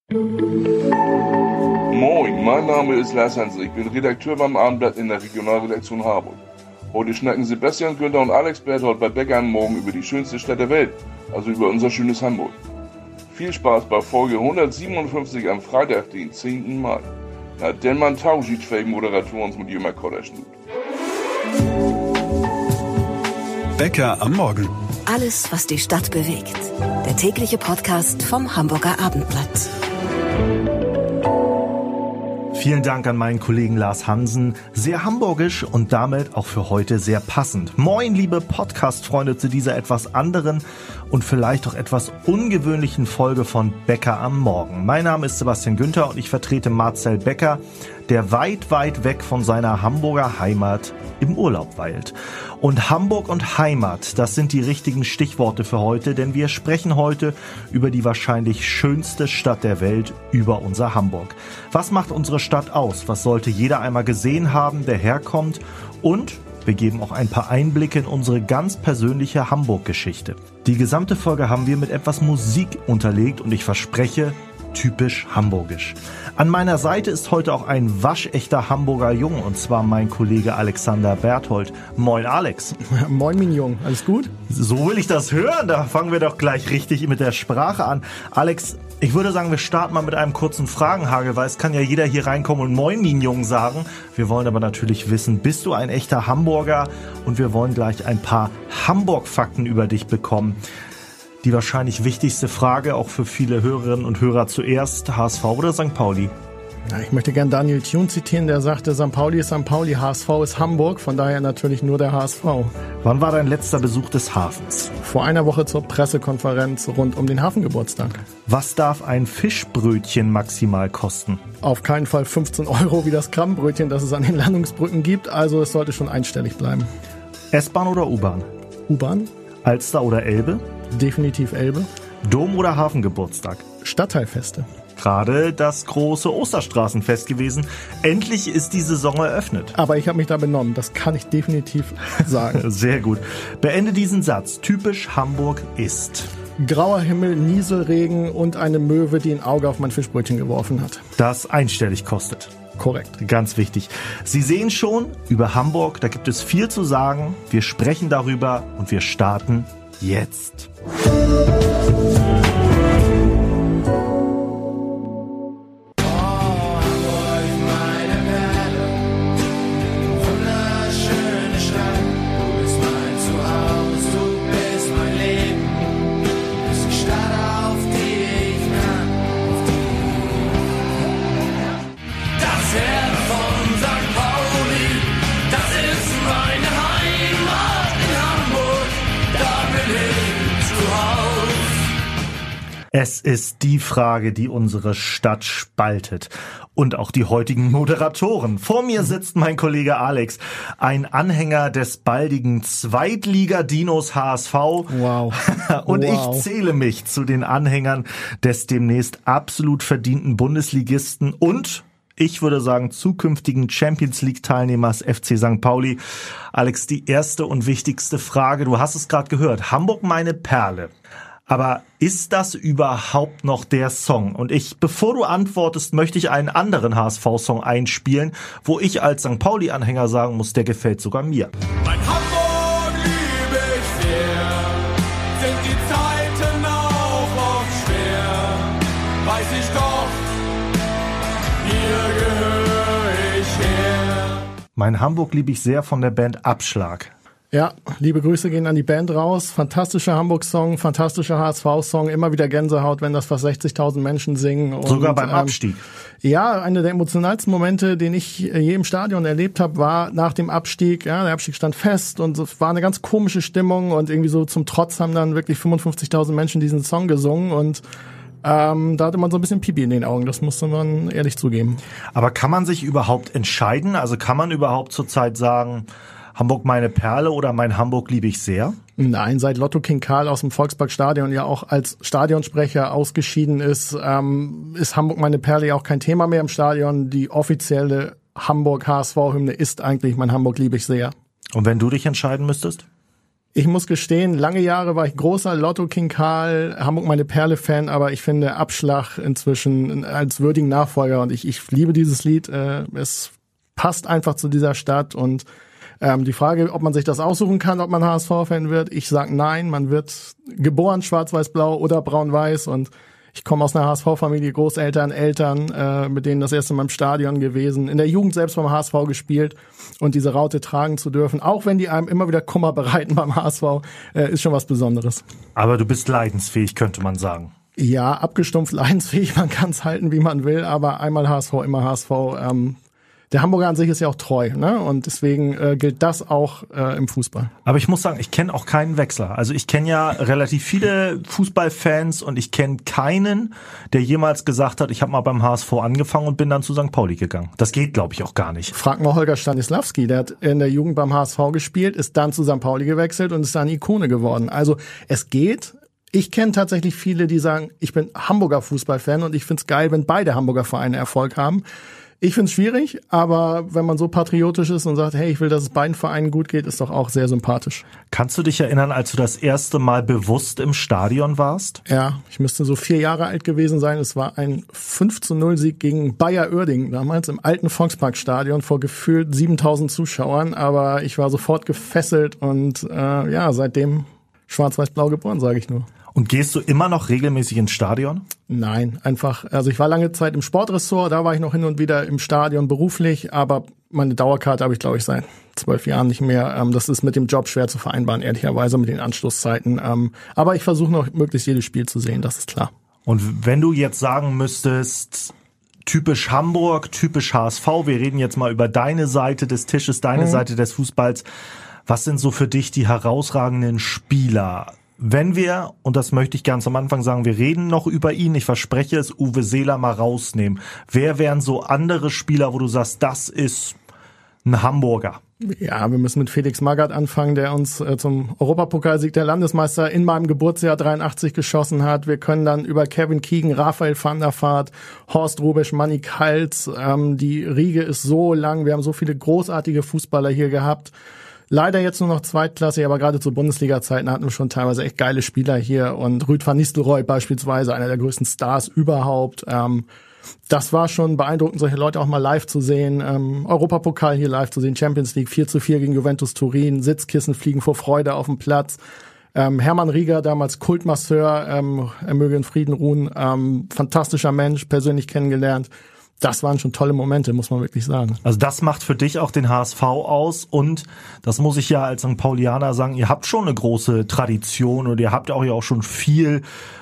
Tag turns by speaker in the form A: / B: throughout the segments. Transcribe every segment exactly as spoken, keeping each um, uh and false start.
A: Moin, mein Name ist Lars Hansen. Ich bin Redakteur beim Abendblatt in der Regionalredaktion Harburg. Heute schnacken Sebastian, Günther und Alex Berthold bei Bäcker am Morgen über die schönste Stadt der Welt, also über unser schönes Hamburg. Viel Spaß bei Folge hundertsiebenundfünfzig am Freitag, den zehnten Mai. Na, denn man tauscht fähigen Moderatoren mit Jürgen Kodderschnut.
B: Bäcker am Morgen.
C: Alles, was die Stadt bewegt. Der tägliche Podcast vom Hamburger Abendblatt.
D: Vielen Dank an meinen Kollegen Lars Hansen. Sehr hamburgisch und damit auch für heute sehr passend. Moin, liebe Podcast-Freunde, zu dieser etwas anderen und vielleicht auch etwas ungewöhnlichen Folge von Bäcker am Morgen. Mein Name ist Sebastian Günther und ich vertrete Marcel Becker, der weit, weit weg von seiner Hamburger Heimat im Urlaub weilt. Und Hamburg und Heimat, das sind die richtigen Stichworte für heute, denn wir sprechen heute über die wahrscheinlich schönste Stadt der Welt, über unser Hamburg. Was macht unsere Stadt aus? Was sollte jeder einmal gesehen haben, der herkommt? Und wir geben auch ein paar Einblicke in unsere ganz persönliche Hamburg-Geschichte. Die gesamte Folge haben wir mit etwas Musik unterlegt und ich verspreche, typisch hamburgisch. An meiner Seite ist heute auch ein waschechter Hamburger Jung, und zwar mein Kollege Alexander Berthold. Moin Alex.
E: Moin mein Jung, alles gut?
D: So will ich das hören, da fangen wir doch gleich richtig mit der Sprache an. Alex, ich würde sagen, wir starten mal mit einem kurzen Fragenhagel, weil es kann ja jeder hier reinkommen und Moin mein Jung sagen. Wir wollen aber natürlich wissen, bist du ein echter Hamburger? Und wir wollen gleich ein paar Hamburg-Fakten über dich bekommen. Die wahrscheinlich wichtigste Frage, auch für viele Hörerinnen und Hörer zuerst, H S V oder Sankt Pauli?
E: Ja, ich möchte gern Daniel Thune zitieren, der sagte, Sankt Pauli ist Sankt Pauli, H S V ist Hamburg, von daher natürlich nur der H S V.
D: Wann war dein letzter Besuch des Hafens?
E: Vor einer Woche zur Pressekonferenz rund um den Hafengeburtstag.
D: Was darf ein Fischbrötchen maximal kosten?
E: Auf keinen Fall fünfzehn Euro wie das Krabbenbrötchen, das es an den Landungsbrücken gibt, also es sollte schon einstellig bleiben.
D: S-Bahn oder U-Bahn?
E: U-Bahn.
D: Alster oder Elbe?
E: Definitiv Elbe.
D: Dom- oder Hafengeburtstag?
E: Stadtteilfeste.
D: Gerade das große Osterstraßenfest gewesen. Endlich ist die Saison eröffnet.
E: Aber ich habe mich da benommen, das kann ich definitiv sagen.
D: Sehr gut. Beende diesen Satz. Typisch Hamburg ist...
E: Grauer Himmel, Nieselregen und eine Möwe, die ein Auge auf mein Fischbrötchen geworfen hat.
D: Das einstellig kostet.
E: Korrekt.
D: Ganz wichtig. Sie sehen schon, über Hamburg, da gibt es viel zu sagen. Wir sprechen darüber und wir starten jetzt. Es ist die Frage, die unsere Stadt spaltet. Und auch die heutigen Moderatoren. Vor mir sitzt mein Kollege Alex, ein Anhänger des baldigen Zweitliga-Dinos H S V.
E: Wow.
D: Und
E: wow.
D: Ich zähle mich zu den Anhängern des demnächst absolut verdienten Bundesligisten und, ich würde sagen, zukünftigen Champions-League-Teilnehmers F C Sankt Pauli. Alex, die erste und wichtigste Frage, du hast es gerade gehört, Hamburg meine Perle. Aber ist das überhaupt noch der Song? Und ich, bevor du antwortest, möchte ich einen anderen H S V-Song einspielen, wo ich als Sankt Pauli-Anhänger sagen muss, der gefällt sogar mir.
F: Mein Hamburg liebe ich sehr, sind die Zeiten auch oft schwer, weiß ich doch, hier gehöre ich her.
D: Mein Hamburg liebe ich sehr von der Band Abschlag.
E: Ja, liebe Grüße gehen an die Band raus. Fantastischer Hamburg-Song, fantastischer H S V-Song. Immer wieder Gänsehaut, wenn das fast sechzigtausend Menschen singen. Und,
D: sogar beim
E: ähm,
D: Abstieg.
E: Ja, einer der emotionalsten Momente, den ich je im Stadion erlebt habe, war nach dem Abstieg. Ja, der Abstieg stand fest und es war eine ganz komische Stimmung und irgendwie so zum Trotz haben dann wirklich fünfundfünfzigtausend Menschen diesen Song gesungen und Ähm, da hatte man so ein bisschen Pipi in den Augen, das musste man ehrlich zugeben.
D: Aber kann man sich überhaupt entscheiden? Also kann man überhaupt zurzeit sagen, Hamburg meine Perle oder mein Hamburg liebe ich sehr?
E: Nein, seit Lotto King Karl aus dem Volksparkstadion ja auch als Stadionsprecher ausgeschieden ist, ähm, ist Hamburg meine Perle ja auch kein Thema mehr im Stadion. Die offizielle Hamburg-H S V-Hymne ist eigentlich mein Hamburg liebe ich sehr.
D: Und wenn du dich entscheiden müsstest?
E: Ich muss gestehen, lange Jahre war ich großer Lotto-King Karl, Hamburg meine Perle-Fan, aber ich finde Abschlag inzwischen als würdigen Nachfolger und ich, ich liebe dieses Lied. Äh, es passt einfach zu dieser Stadt und ähm, die Frage, ob man sich das aussuchen kann, ob man H S V-Fan wird, ich sag nein, man wird geboren schwarz-weiß-blau oder braun-weiß und ich komme aus einer H S V-Familie, Großeltern, Eltern, äh, mit denen das erste Mal im Stadion gewesen, in der Jugend selbst beim H S V gespielt und diese Raute tragen zu dürfen, auch wenn die einem immer wieder Kummer bereiten beim H S V, äh, ist schon was Besonderes.
D: Aber du bist leidensfähig, könnte man sagen.
E: Ja, abgestumpft leidensfähig, man kann es halten, wie man will, aber einmal H S V, immer H S V. Ähm, der Hamburger an sich ist ja auch treu, ne? Und deswegen äh, gilt das auch äh, im Fußball.
D: Aber ich muss sagen, ich kenne auch keinen Wechsler. Also ich kenne ja relativ viele Fußballfans und ich kenne keinen, der jemals gesagt hat, ich habe mal beim H S V angefangen und bin dann zu Sankt Pauli gegangen. Das geht, glaube ich, auch gar nicht.
E: Frag mal Holger Stanislawski, der hat in der Jugend beim H S V gespielt, ist dann zu Sankt Pauli gewechselt und ist dann Ikone geworden. Also es geht. Ich kenne tatsächlich viele, die sagen, ich bin Hamburger Fußballfan und ich find's geil, wenn beide Hamburger Vereine Erfolg haben. Ich find's schwierig, aber wenn man so patriotisch ist und sagt, hey, ich will, dass es beiden Vereinen gut geht, ist doch auch sehr sympathisch.
D: Kannst du dich erinnern, als du das erste Mal bewusst im Stadion warst?
E: Ja, ich müsste so vier Jahre alt gewesen sein. Es war ein fünf zu null Sieg gegen Bayer Uerdingen, damals im alten Volksparkstadion vor gefühlt siebentausend Zuschauern. Aber ich war sofort gefesselt und äh, ja, seitdem schwarz-weiß-blau geboren, sage ich nur.
D: Und gehst du immer noch regelmäßig ins Stadion?
E: Nein, einfach, also ich war lange Zeit im Sportressort, da war ich noch hin und wieder im Stadion beruflich, aber meine Dauerkarte habe ich, glaube ich, seit zwölf Jahren nicht mehr. Das ist mit dem Job schwer zu vereinbaren, ehrlicherweise, mit den Anschlusszeiten. Aber ich versuche noch möglichst jedes Spiel zu sehen, das ist klar.
D: Und wenn du jetzt sagen müsstest, typisch Hamburg, typisch H S V, wir reden jetzt mal über deine Seite des Tisches, deine mhm. Seite des Fußballs, was sind so für dich die herausragenden Spieler? Wenn wir, und das möchte ich ganz am Anfang sagen, wir reden noch über ihn, ich verspreche es, Uwe Seeler mal rausnehmen. Wer wären so andere Spieler, wo du sagst, das ist ein Hamburger?
E: Ja, wir müssen mit Felix Magath anfangen, der uns äh, zum Europapokalsieg der Landesmeister in meinem Geburtsjahr dreiundachtzig geschossen hat. Wir können dann über Kevin Keegan, Raphael van der Vaart, Horst Rubesch, Manny Kals, ähm, die Riege ist so lang, wir haben so viele großartige Fußballer hier gehabt. Leider jetzt nur noch zweitklassig, aber gerade zu Bundesliga-Zeiten hatten wir schon teilweise echt geile Spieler hier und Ruud van Nistelrooy beispielsweise, einer der größten Stars überhaupt. Ähm, das war schon beeindruckend, solche Leute auch mal live zu sehen. Ähm, Europapokal hier live zu sehen, Champions League vier zu vier gegen Juventus Turin, Sitzkissen fliegen vor Freude auf dem Platz. Ähm, Hermann Rieger, damals Kultmasseur, ähm, er möge in Frieden ruhen, ähm, fantastischer Mensch, persönlich kennengelernt. Das waren schon tolle Momente, muss man wirklich sagen.
D: Also das macht für dich auch den H S V aus und das muss ich ja als Sankt Paulianer sagen, ihr habt schon eine große Tradition und ihr habt ja auch, ja auch schon viel,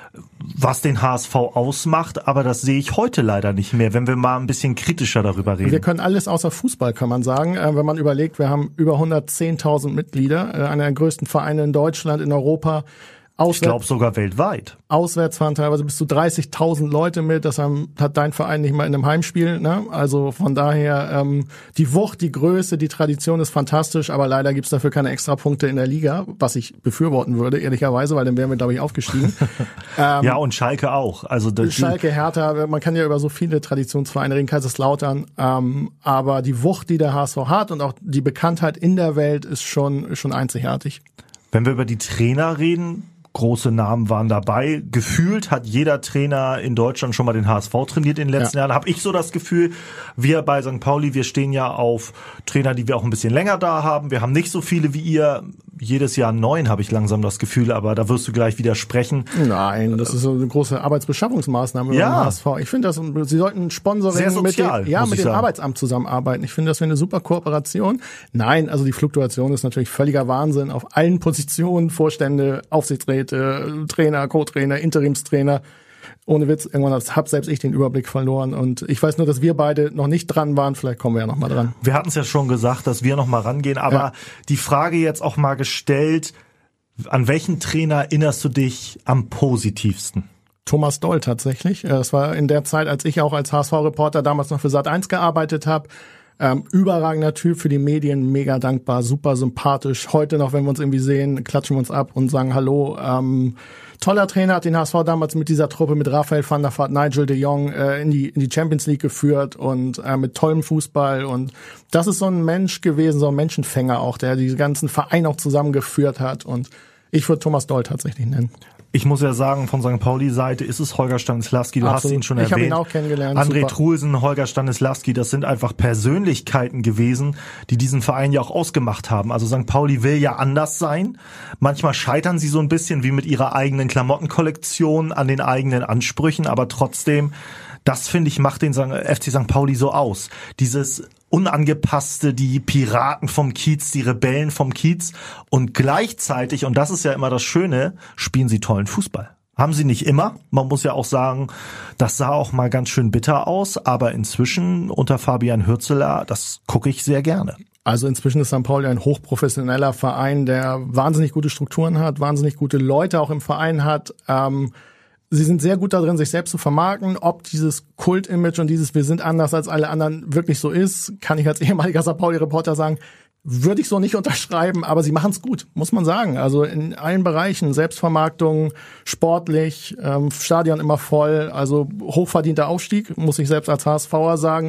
D: was den H S V ausmacht, aber das sehe ich heute leider nicht mehr, wenn wir mal ein bisschen kritischer darüber reden.
E: Wir können alles außer Fußball, kann man sagen. Wenn man überlegt, wir haben über hundertzehntausend Mitglieder, einer der größten Vereine in Deutschland, in Europa. Auswärts,
D: ich glaube sogar weltweit.
E: Auswärts fahren teilweise bis zu dreißigtausend Leute mit. Das haben, hat dein Verein nicht mal in einem Heimspiel. Ne? Also von daher ähm, die Wucht, die Größe, die Tradition ist fantastisch, aber leider gibt's dafür keine Extrapunkte in der Liga, was ich befürworten würde, ehrlicherweise, weil dann wären wir, glaube ich, aufgestiegen. ähm,
D: ja, und Schalke auch. Also das
E: Schalke, Hertha, man kann ja über so viele Traditionsvereine reden, Kaiserslautern, ähm, aber die Wucht, die der H S V hat und auch die Bekanntheit in der Welt ist schon, schon einzigartig.
D: Wenn wir über die Trainer reden, große Namen waren dabei. Gefühlt hat jeder Trainer in Deutschland schon mal den H S V trainiert in den letzten ja. Jahren. Habe ich so das Gefühl, wir bei Sankt Pauli, wir stehen ja auf Trainer, die wir auch ein bisschen länger da haben. Wir haben nicht so viele wie ihr. Jedes Jahr neun, habe ich langsam das Gefühl, aber da wirst du gleich widersprechen.
E: Nein, das ist so eine große Arbeitsbeschaffungsmaßnahme
D: ja.
E: beim H S V. Ich finde, das, sie sollten Sponsoring
D: Sehr sozial,
E: mit dem, ja, mit dem
D: sagen.
E: Arbeitsamt zusammenarbeiten. Ich finde, das wäre eine super Kooperation. Nein, also die Fluktuation ist natürlich völliger Wahnsinn auf allen Positionen, Vorstände, Aufsichtsräte, Trainer, Co-Trainer, Interimstrainer. Ohne Witz, irgendwann habe selbst ich den Überblick verloren und ich weiß nur, dass wir beide noch nicht dran waren, vielleicht kommen wir ja noch mal dran.
D: Wir hatten es ja schon gesagt, dass wir noch mal rangehen, aber ja. die Frage jetzt auch mal gestellt, an welchen Trainer erinnerst du dich am positivsten?
E: Thomas Doll tatsächlich. Das war in der Zeit, als ich auch als H S V-Reporter damals noch für Sat eins gearbeitet habe. Ähm, überragender Typ, für die Medien, mega dankbar, super sympathisch. Heute noch, wenn wir uns irgendwie sehen, klatschen wir uns ab und sagen Hallo. Ähm, toller Trainer, hat den H S V damals mit dieser Truppe, mit Raphael van der Vaart, Nigel de Jong äh, in die in die Champions League geführt und äh, mit tollem Fußball. Und das ist so ein Mensch gewesen, so ein Menschenfänger auch, der diese ganzen Vereine auch zusammengeführt hat. Und ich würde Thomas Doll tatsächlich nennen.
D: Ich muss ja sagen, von Sankt Pauli-Seite ist es Holger Stanislawski. Du
E: Absolut.
D: hast ihn schon
E: ich
D: erwähnt.
E: Ich habe ihn auch kennengelernt.
D: André
E: super.
D: Truelsen, Holger Stanislawski, das sind einfach Persönlichkeiten gewesen, die diesen Verein ja auch ausgemacht haben. Also Sankt Pauli will ja anders sein. Manchmal scheitern sie so ein bisschen wie mit ihrer eigenen Klamottenkollektion an den eigenen Ansprüchen, aber trotzdem, das finde ich, macht den F C Sankt Pauli so aus. Dieses Unangepasste, die Piraten vom Kiez, die Rebellen vom Kiez und gleichzeitig, und das ist ja immer das Schöne, spielen sie tollen Fußball. Haben sie nicht immer. Man muss ja auch sagen, das sah auch mal ganz schön bitter aus, aber inzwischen unter Fabian Hürzeler, das gucke ich sehr gerne.
E: Also inzwischen ist Sankt Pauli ein hochprofessioneller Verein, der wahnsinnig gute Strukturen hat, wahnsinnig gute Leute auch im Verein hat. Ähm, Sie sind sehr gut darin, sich selbst zu vermarkten. Ob dieses Kult-Image und dieses Wir sind anders als alle anderen wirklich so ist, kann ich als ehemaliger Sankt Pauli-Reporter sagen, würde ich so nicht unterschreiben, aber sie machen es gut, muss man sagen. Also in allen Bereichen, Selbstvermarktung, sportlich, ähm, Stadion immer voll, also hochverdienter Aufstieg, muss ich selbst als HSVer sagen.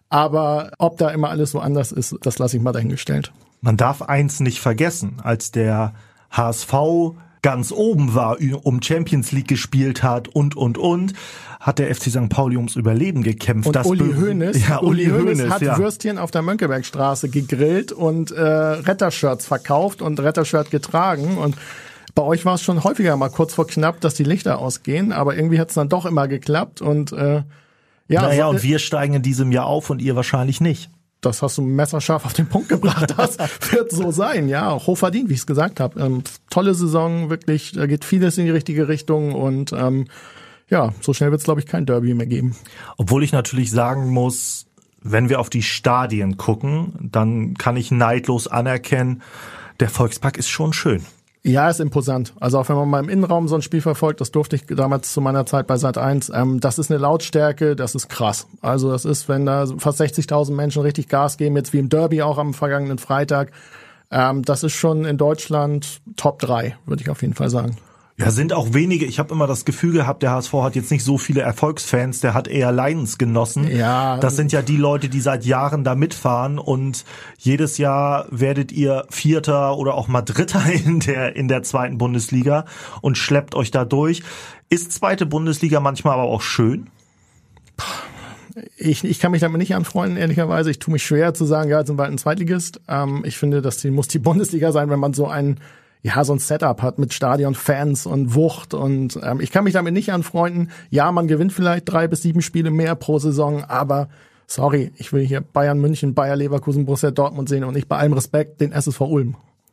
E: Aber ob da immer alles so anders ist, das lasse ich mal dahingestellt.
D: Man darf eins nicht vergessen, als der H S V ganz oben war, um Champions League gespielt hat und, und, und, hat der F C Sankt Pauli ums Überleben gekämpft.
E: Und
D: das
E: Uli Hoeneß,
D: ja, Uli
E: Hoeneß
D: Hoeneß
E: hat
D: ja.
E: Würstchen auf der Mönckebergstraße gegrillt und äh, Rettershirts verkauft und Rettershirt getragen. Und bei euch war es schon häufiger mal kurz vor knapp, dass die Lichter ausgehen, aber irgendwie hat es dann doch immer geklappt. Und äh, ja,
D: naja,
E: so,
D: und wir steigen in diesem Jahr auf und ihr wahrscheinlich nicht.
E: Das hast du messerscharf auf den Punkt gebracht. Das wird so sein, ja. Hochverdient, wie ich es gesagt habe. Ähm, tolle Saison, wirklich. Da geht vieles in die richtige Richtung. Und ähm, ja, so schnell wird es, glaube ich, kein Derby mehr geben.
D: Obwohl ich natürlich sagen muss, wenn wir auf die Stadien gucken, dann kann ich neidlos anerkennen, der Volkspark ist schon schön.
E: Ja, ist imposant. Also auch wenn man mal im Innenraum so ein Spiel verfolgt, das durfte ich damals zu meiner Zeit bei Sat eins, ähm, das ist eine Lautstärke, das ist krass. Also das ist, wenn da fast sechzigtausend Menschen richtig Gas geben, jetzt wie im Derby auch am vergangenen Freitag, ähm, das ist schon in Deutschland Top drei, würde ich auf jeden Fall sagen.
D: Ja, sind auch wenige. Ich habe immer das Gefühl gehabt, der H S V hat jetzt nicht so viele Erfolgsfans, der hat eher Leidensgenossen.
E: Ja.
D: Das sind ja die Leute, die seit Jahren da mitfahren und jedes Jahr werdet ihr Vierter oder auch mal Dritter in der in der zweiten Bundesliga und schleppt euch da durch. Ist zweite Bundesliga manchmal aber auch schön?
E: Ich, ich kann mich damit nicht anfreunden, ehrlicherweise. Ich tue mich schwer zu sagen, ja, jetzt sind wir halt ein Zweitligist. Ähm, ich finde, das muss die Bundesliga sein, wenn man so einen ja, so ein Setup hat mit Stadion, Fans und Wucht und ähm, ich kann mich damit nicht anfreunden. Ja, man gewinnt vielleicht drei bis sieben Spiele mehr pro Saison, aber sorry, ich will hier Bayern München, Bayer Leverkusen, Borussia Dortmund sehen und nicht bei allem Respekt den S S V Ulm.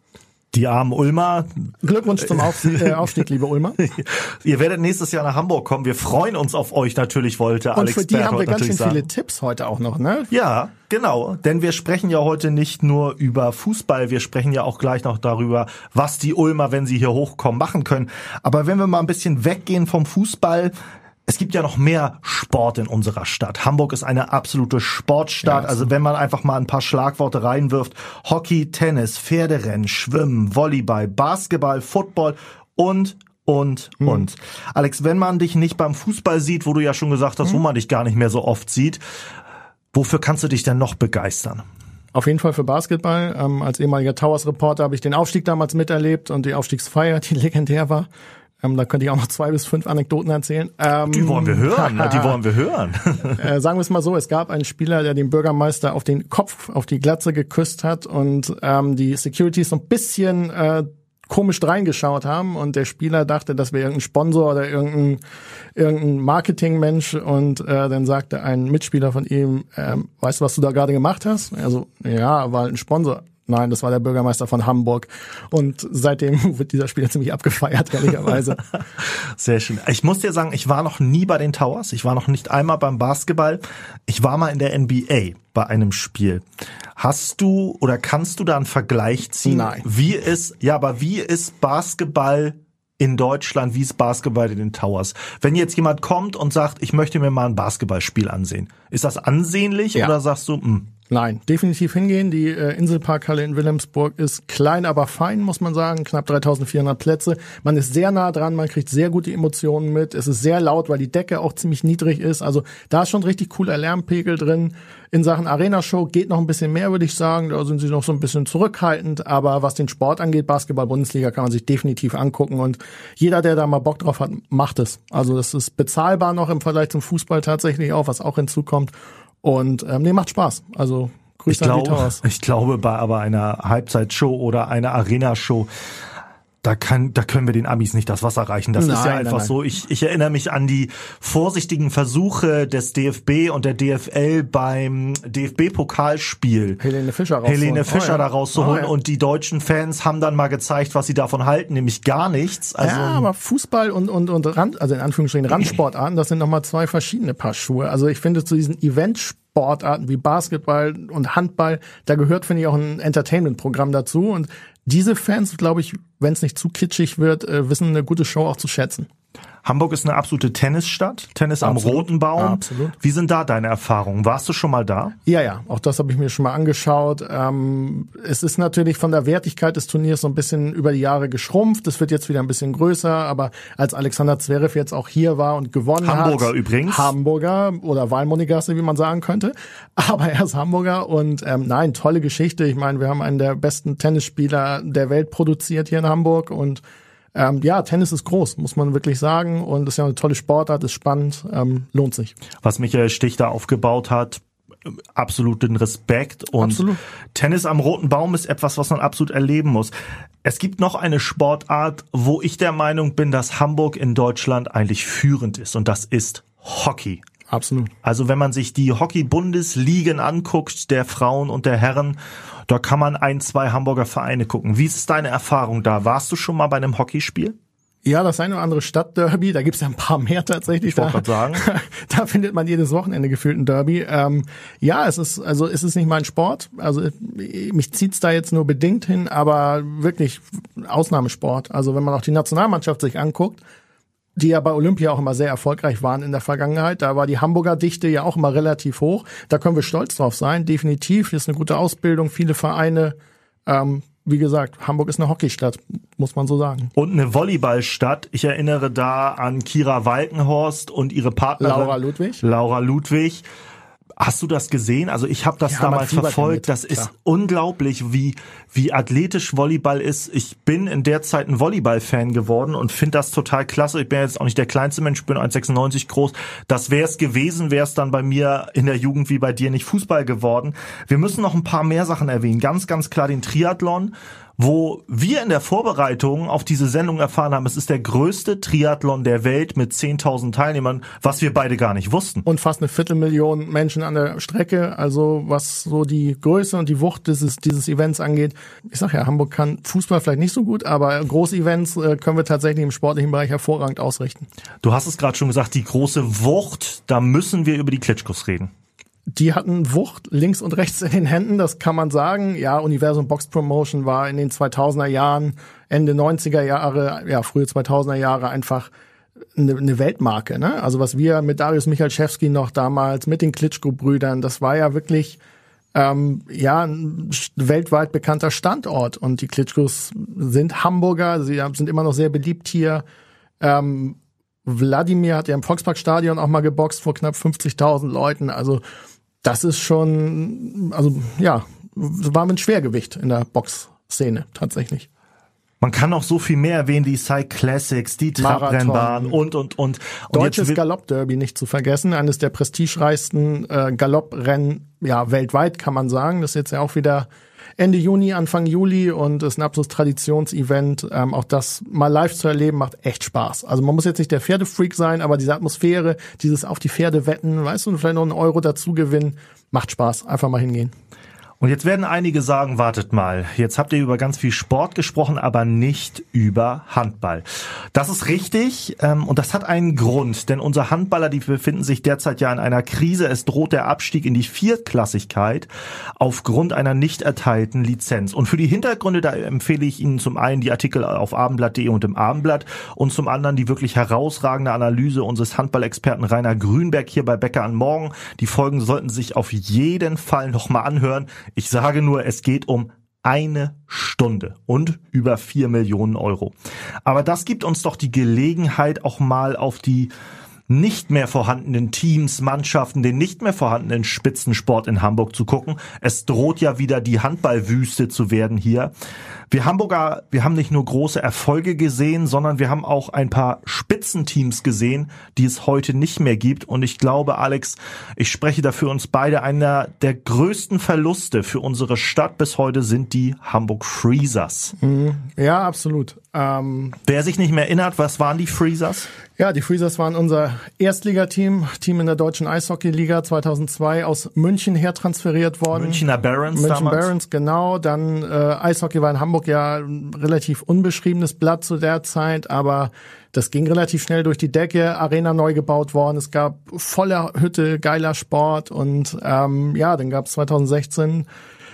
D: Die armen Ulmer.
E: Glückwunsch zum Aufstieg, äh, Aufstieg, liebe Ulmer.
D: Ihr werdet nächstes Jahr nach Hamburg kommen. Wir freuen uns auf euch natürlich, wollte
E: und
D: Alex
E: für die
D: Berthold
E: haben wir ganz schön
D: sagen.
E: viele Tipps heute auch noch, ne?
D: Ja, genau. Denn wir sprechen ja heute nicht nur über Fußball, wir sprechen ja auch gleich noch darüber, was die Ulmer, wenn sie hier hochkommen, machen können. Aber wenn wir mal ein bisschen weggehen vom Fußball, es gibt ja noch mehr Sport in unserer Stadt. Hamburg ist eine absolute Sportstadt.
E: Ja,
D: also wenn man einfach mal ein paar Schlagworte reinwirft, Hockey, Tennis, Pferderennen, Schwimmen, Volleyball, Basketball, Football und und, hm. und. Alex, wenn man dich nicht beim Fußball sieht, wo du ja schon gesagt hast, hm. wo man dich gar nicht mehr so oft sieht, wofür kannst du dich denn noch begeistern?
E: Auf jeden Fall für Basketball. Ähm, als ehemaliger Towers-Reporter habe ich den Aufstieg damals miterlebt und die Aufstiegsfeier, die legendär war. Ähm, da könnte ich auch noch zwei bis fünf Anekdoten erzählen. Ähm,
D: die wollen wir hören, die wollen wir hören.
E: äh, sagen wir es mal so, es gab einen Spieler, der den Bürgermeister auf den Kopf, auf die Glatze geküsst hat und ähm, die Securities so ein bisschen äh, komisch reingeschaut haben und der Spieler dachte, das wäre irgendein Sponsor oder irgendein, irgendein Marketingmensch und äh, dann sagte ein Mitspieler von ihm, ähm, weißt du, was du da gerade gemacht hast? Also, ja, war halt ein Sponsor. Nein, das war der Bürgermeister von Hamburg. Und seitdem wird dieser Spieler ziemlich abgefeiert, ehrlicherweise.
D: Sehr schön. Ich muss dir sagen, ich war noch nie bei den Towers. Ich war noch nicht einmal beim Basketball. Ich war mal in der N B A bei einem Spiel. Hast du oder kannst du da einen Vergleich ziehen?
E: Nein.
D: Wie ist, ja, aber wie ist Basketball in Deutschland? Wie ist Basketball in den Towers? Wenn jetzt jemand kommt und sagt, ich möchte mir mal ein Basketballspiel ansehen. Ist das ansehnlich
E: ja.
D: oder sagst du, mh?
E: Nein, definitiv hingehen. Die äh, Inselparkhalle in Wilhelmsburg ist klein, aber fein, muss man sagen. Knapp dreitausendvierhundert Plätze. Man ist sehr nah dran, man kriegt sehr gut die Emotionen mit. Es ist sehr laut, weil die Decke auch ziemlich niedrig ist. Also da ist schon richtig cooler Lärmpegel drin. In Sachen Arena-Show geht noch ein bisschen mehr, würde ich sagen. Da sind sie noch so ein bisschen zurückhaltend. Aber was den Sport angeht, Basketball-Bundesliga, kann man sich definitiv angucken. Und jeder, der da mal Bock drauf hat, macht es. Also das ist bezahlbar noch im Vergleich zum Fußball tatsächlich auch, was auch hinzukommt. Und ähm, nee, macht Spaß. Also Grüße
D: ich
E: an die
D: glaube,
E: Towers.
D: ich glaube, bei aber einer Halbzeitshow oder einer Arena-Show, da kann, da können wir den Amis nicht das Wasser reichen. Das
E: Nein,
D: ist ja
E: nein,
D: einfach
E: nein.
D: so. Ich, ich erinnere mich an die vorsichtigen Versuche des D F B und der D F L beim D F B-Pokalspiel.
E: Helene Fischer rauszuholen.
D: Helene Fischer
E: oh, ja.
D: da rauszuholen.
E: Oh, ja.
D: Und die deutschen Fans haben dann mal gezeigt, was sie davon halten, nämlich gar nichts. Also,
E: ja, aber Fußball und und und Rand, also in Anführungsstrichen Randsportarten, das sind nochmal zwei verschiedene Paar Schuhe. Also ich finde, zu diesen Eventsportarten wie Basketball und Handball, da gehört, finde ich, auch ein Entertainment-Programm dazu. Und diese Fans, glaube ich, wenn es nicht zu kitschig wird, äh, wissen eine gute Show auch zu schätzen.
D: Hamburg ist eine absolute Tennisstadt. Tennis am
E: Absolut.
D: Roten Baum.
E: Absolut.
D: Wie sind da deine Erfahrungen? Warst du schon mal da?
E: Ja, ja, auch das habe ich mir schon mal angeschaut. Ähm, es ist natürlich von der Wertigkeit des Turniers so ein bisschen über die Jahre geschrumpft. Es wird jetzt wieder ein bisschen größer, aber als Alexander Zverev jetzt auch hier war und gewonnen
D: Hamburger
E: hat.
D: Hamburger übrigens.
E: Hamburger oder Walmonigasse, wie man sagen könnte. Aber er ist Hamburger und ähm, nein, tolle Geschichte. Ich meine, wir haben einen der besten Tennisspieler der Welt produziert hier in Hamburg und Ähm, ja, Tennis ist groß, muss man wirklich sagen. Und ist ja eine tolle Sportart, ist spannend, ähm, lohnt sich.
D: Was Michael Stich da aufgebaut hat, absoluten Respekt. Und
E: Absolut.
D: Tennis am Roten Baum ist etwas, was man absolut erleben muss. Es gibt noch eine Sportart, wo ich der Meinung bin, dass Hamburg in Deutschland eigentlich führend ist. Und das ist Hockey.
E: Absolut.
D: Also wenn man sich die Hockey-Bundesligen anguckt, der Frauen und der Herren, da kann man ein, zwei Hamburger Vereine gucken. Wie ist deine Erfahrung da? Warst du schon mal bei einem Hockeyspiel?
E: Ja, das eine oder andere Stadtderby, da gibt's ja ein paar mehr tatsächlich.
D: Ich wollte gerade sagen.
E: Da findet man jedes Wochenende gefühlt ein Derby. Ähm, ja, es ist also es ist nicht mein Sport. Also mich zieht's da jetzt nur bedingt hin, aber wirklich Ausnahmesport. Also wenn man auch die Nationalmannschaft sich anguckt, die ja bei Olympia auch immer sehr erfolgreich waren in der Vergangenheit. Da war die Hamburger Dichte ja auch immer relativ hoch. Da können wir stolz drauf sein, definitiv. Hier ist eine gute Ausbildung, viele Vereine. Ähm, wie gesagt, Hamburg ist eine Hockeystadt, muss man so sagen.
D: Und eine Volleyballstadt. Ich erinnere da an Kira Walkenhorst und ihre Partnerin
E: Laura Ludwig.
D: Laura Ludwig. Hast du das gesehen? Also ich habe das
E: Ja, man
D: damals
E: fiebert
D: verfolgt.
E: ja
D: Das
E: mit,
D: ist
E: klar.
D: unglaublich, wie wie athletisch Volleyball ist. Ich bin in der Zeit ein Volleyball-Fan geworden und finde das total klasse. Ich bin jetzt auch nicht der kleinste Mensch, ich bin eins Komma sechsundneunzig groß. Das wäre es gewesen, wäre es dann bei mir in der Jugend wie bei dir nicht Fußball geworden. Wir müssen noch ein paar mehr Sachen erwähnen. Ganz, ganz klar den Triathlon, wo wir in der Vorbereitung auf diese Sendung erfahren haben, es ist der größte Triathlon der Welt mit zehntausend Teilnehmern, was wir beide gar nicht wussten.
E: Und fast eine Viertelmillion Menschen an der Strecke. Also was so die Größe und die Wucht dieses dieses Events angeht. Ich sag ja, Hamburg kann Fußball vielleicht nicht so gut, aber Großevents äh, können wir tatsächlich im sportlichen Bereich hervorragend ausrichten.
D: Du hast es gerade schon gesagt, die große Wucht, da müssen wir über die Klitschkos reden.
E: Die hatten Wucht links und rechts in den Händen, das kann man sagen. Ja, Universum Box Promotion war in den zweitausender Jahren, Ende neunziger Jahre, ja, frühe zweitausender Jahre einfach eine, eine Weltmarke, ne? Also was wir mit Darius Michalczewski noch damals, mit den Klitschko-Brüdern, das war ja wirklich ähm, ja ein weltweit bekannter Standort. Und die Klitschkos sind Hamburger, sie sind immer noch sehr beliebt hier. Ähm, Wladimir hat ja im Volksparkstadion auch mal geboxt vor knapp fünfzigtausend Leuten. Also das ist schon, also ja, war mit Schwergewicht in der Boxszene tatsächlich.
D: Man kann auch so viel mehr erwähnen, die Cycle Classics, die Trabrennbahn und, und, und. und
E: Deutsches
D: jetzt
E: Galoppderby nicht zu vergessen, eines der prestigereichsten äh, Galopprennen, ja, weltweit kann man sagen. Das ist jetzt ja auch wieder Ende Juni, Anfang Juli und ist ein absolutes Traditionsevent. Ähm, auch das mal live zu erleben, macht echt Spaß. Also man muss jetzt nicht der Pferdefreak sein, aber diese Atmosphäre, dieses auf die Pferde wetten, weißt du, und vielleicht noch einen Euro dazu gewinnen, macht Spaß. Einfach mal hingehen.
D: Und jetzt werden einige sagen, wartet mal, jetzt habt ihr über ganz viel Sport gesprochen, aber nicht über Handball. Das ist richtig ähm, und das hat einen Grund, denn unsere Handballer, die befinden sich derzeit ja in einer Krise. Es droht der Abstieg in die Viertklassigkeit aufgrund einer nicht erteilten Lizenz. Und für die Hintergründe, da empfehle ich Ihnen zum einen die Artikel auf abendblatt punkt de und im Abendblatt und zum anderen die wirklich herausragende Analyse unseres Handballexperten Rainer Grünberg hier bei Becker am Morgen. Die Folgen sollten sich auf jeden Fall nochmal anhören. Ich sage nur, es geht um eine Stunde und über vier Millionen Euro. Aber das gibt uns doch die Gelegenheit, auch mal auf die nicht mehr vorhandenen Teams, Mannschaften, den nicht mehr vorhandenen Spitzensport in Hamburg zu gucken. Es droht ja wieder die Handballwüste zu werden hier. Wir Hamburger, wir haben nicht nur große Erfolge gesehen, sondern wir haben auch ein paar Spitzenteams gesehen, die es heute nicht mehr gibt. Und ich glaube, Alex, ich spreche da für uns beide, einer der größten Verluste für unsere Stadt bis heute sind die Hamburg Freezers.
E: Ja, absolut. Ähm
D: Wer sich nicht mehr erinnert, was waren die Freezers?
E: Ja, die Freezers waren unser Erstligateam, Team in der deutschen Eishockeyliga zweitausendzwei aus München her transferiert worden.
D: Münchner Barons
E: München
D: damals.
E: Barons, genau. Dann äh, Eishockey war in Hamburg ja ein relativ unbeschriebenes Blatt zu der Zeit, aber das ging relativ schnell durch die Decke. Arena neu gebaut worden, es gab volle Hütte, geiler Sport und ähm, ja, dann gab es zweitausendsechzehn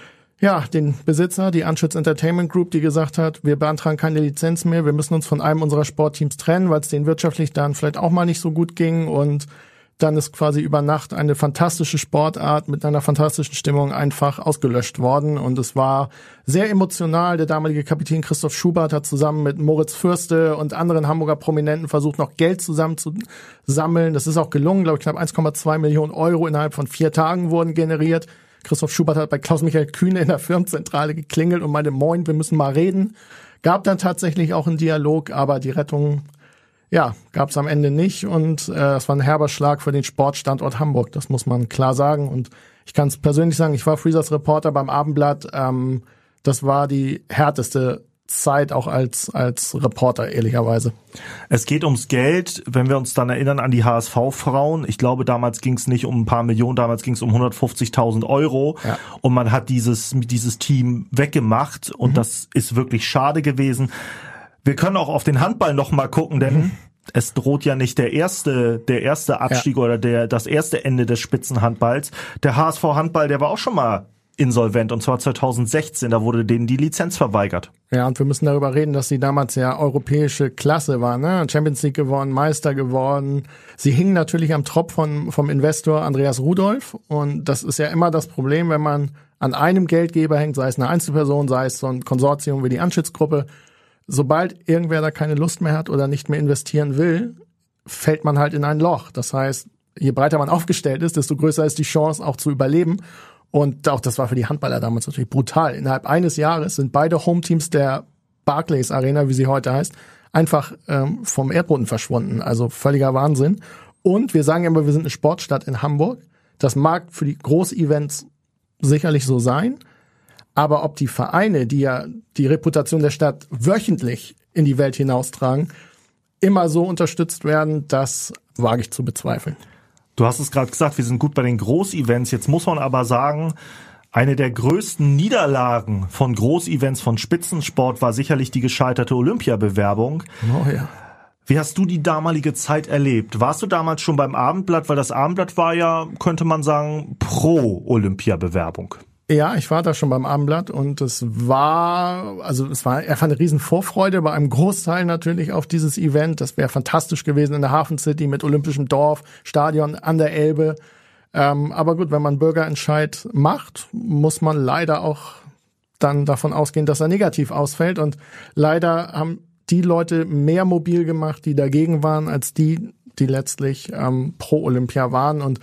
E: ja, den Besitzer, die Anschütz Entertainment Group, die gesagt hat, wir beantragen keine Lizenz mehr, wir müssen uns von einem unserer Sportteams trennen, weil es denen wirtschaftlich dann vielleicht auch mal nicht so gut ging und dann ist quasi über Nacht eine fantastische Sportart mit einer fantastischen Stimmung einfach ausgelöscht worden und es war sehr emotional. Der damalige Kapitän Christoph Schubert hat zusammen mit Moritz Fürste und anderen Hamburger Prominenten versucht, noch Geld zusammen zu sammeln. Das ist auch gelungen, glaube ich, knapp eins Komma zwei Millionen Euro innerhalb von vier Tagen wurden generiert. Christoph Schubert hat bei Klaus-Michael Kühne in der Firmenzentrale geklingelt und meinte, moin, wir müssen mal reden. Gab dann tatsächlich auch einen Dialog, aber die Rettung, ja, gab es am Ende nicht. Und äh, es war ein herber Schlag für den Sportstandort Hamburg, das muss man klar sagen. Und ich kann es persönlich sagen, ich war Freezers Reporter beim Abendblatt. Ähm, das war die härteste Zeit auch als als Reporter, ehrlicherweise.
D: Es geht ums Geld, wenn wir uns dann erinnern an die H S V-Frauen. Ich glaube, damals ging es nicht um ein paar Millionen, damals ging es um hundertfünfzigtausend Euro. Ja. Und man hat dieses dieses Team weggemacht und mhm. das ist wirklich schade gewesen. Wir können auch auf den Handball noch mal gucken, denn mhm. es droht ja nicht der erste der erste Abstieg ja. oder der das erste Ende des Spitzenhandballs. Der H S V Handball, der war auch schon mal insolvent und zwar zweitausendsechzehn, da wurde denen die Lizenz verweigert.
E: Ja, und wir müssen darüber reden, dass sie damals ja europäische Klasse waren, ne? Champions League gewonnen, Meister geworden. Sie hingen natürlich am Tropf von, vom Investor Andreas Rudolph und das ist ja immer das Problem, wenn man an einem Geldgeber hängt, sei es eine Einzelperson, sei es so ein Konsortium wie die Anschütz-Gruppe. Sobald irgendwer da keine Lust mehr hat oder nicht mehr investieren will, fällt man halt in ein Loch. Das heißt, je breiter man aufgestellt ist, desto größer ist die Chance auch zu überleben. Und auch das war für die Handballer damals natürlich brutal. Innerhalb eines Jahres sind beide Hometeams der Barclays Arena, wie sie heute heißt, einfach ähm, vom Erdboden verschwunden. Also völliger Wahnsinn. Und wir sagen immer, wir sind eine Sportstadt in Hamburg. Das mag für die Großevents sicherlich so sein. Aber ob die Vereine, die ja die Reputation der Stadt wöchentlich in die Welt hinaustragen, immer so unterstützt werden, das wage ich zu bezweifeln.
D: Du hast es gerade gesagt, wir sind gut bei den Großevents. Jetzt muss man aber sagen, eine der größten Niederlagen von Großevents, von Spitzensport war sicherlich die gescheiterte Olympiabewerbung.
E: Oh ja.
D: Wie hast du die damalige Zeit erlebt? Warst du damals schon beim Abendblatt? Weil das Abendblatt war ja, könnte man sagen, pro Olympiabewerbung.
E: Ja, ich war da schon beim Abendblatt und es war, also es war einfach eine riesen Vorfreude bei einem Großteil natürlich auf dieses Event. Das wäre fantastisch gewesen in der Hafen City mit olympischem Dorf, Stadion an der Elbe. Ähm, aber gut, wenn man Bürgerentscheid macht, muss man leider auch dann davon ausgehen, dass er negativ ausfällt. Und leider haben die Leute mehr mobil gemacht, die dagegen waren, als die, die letztlich ähm, pro Olympia waren. Und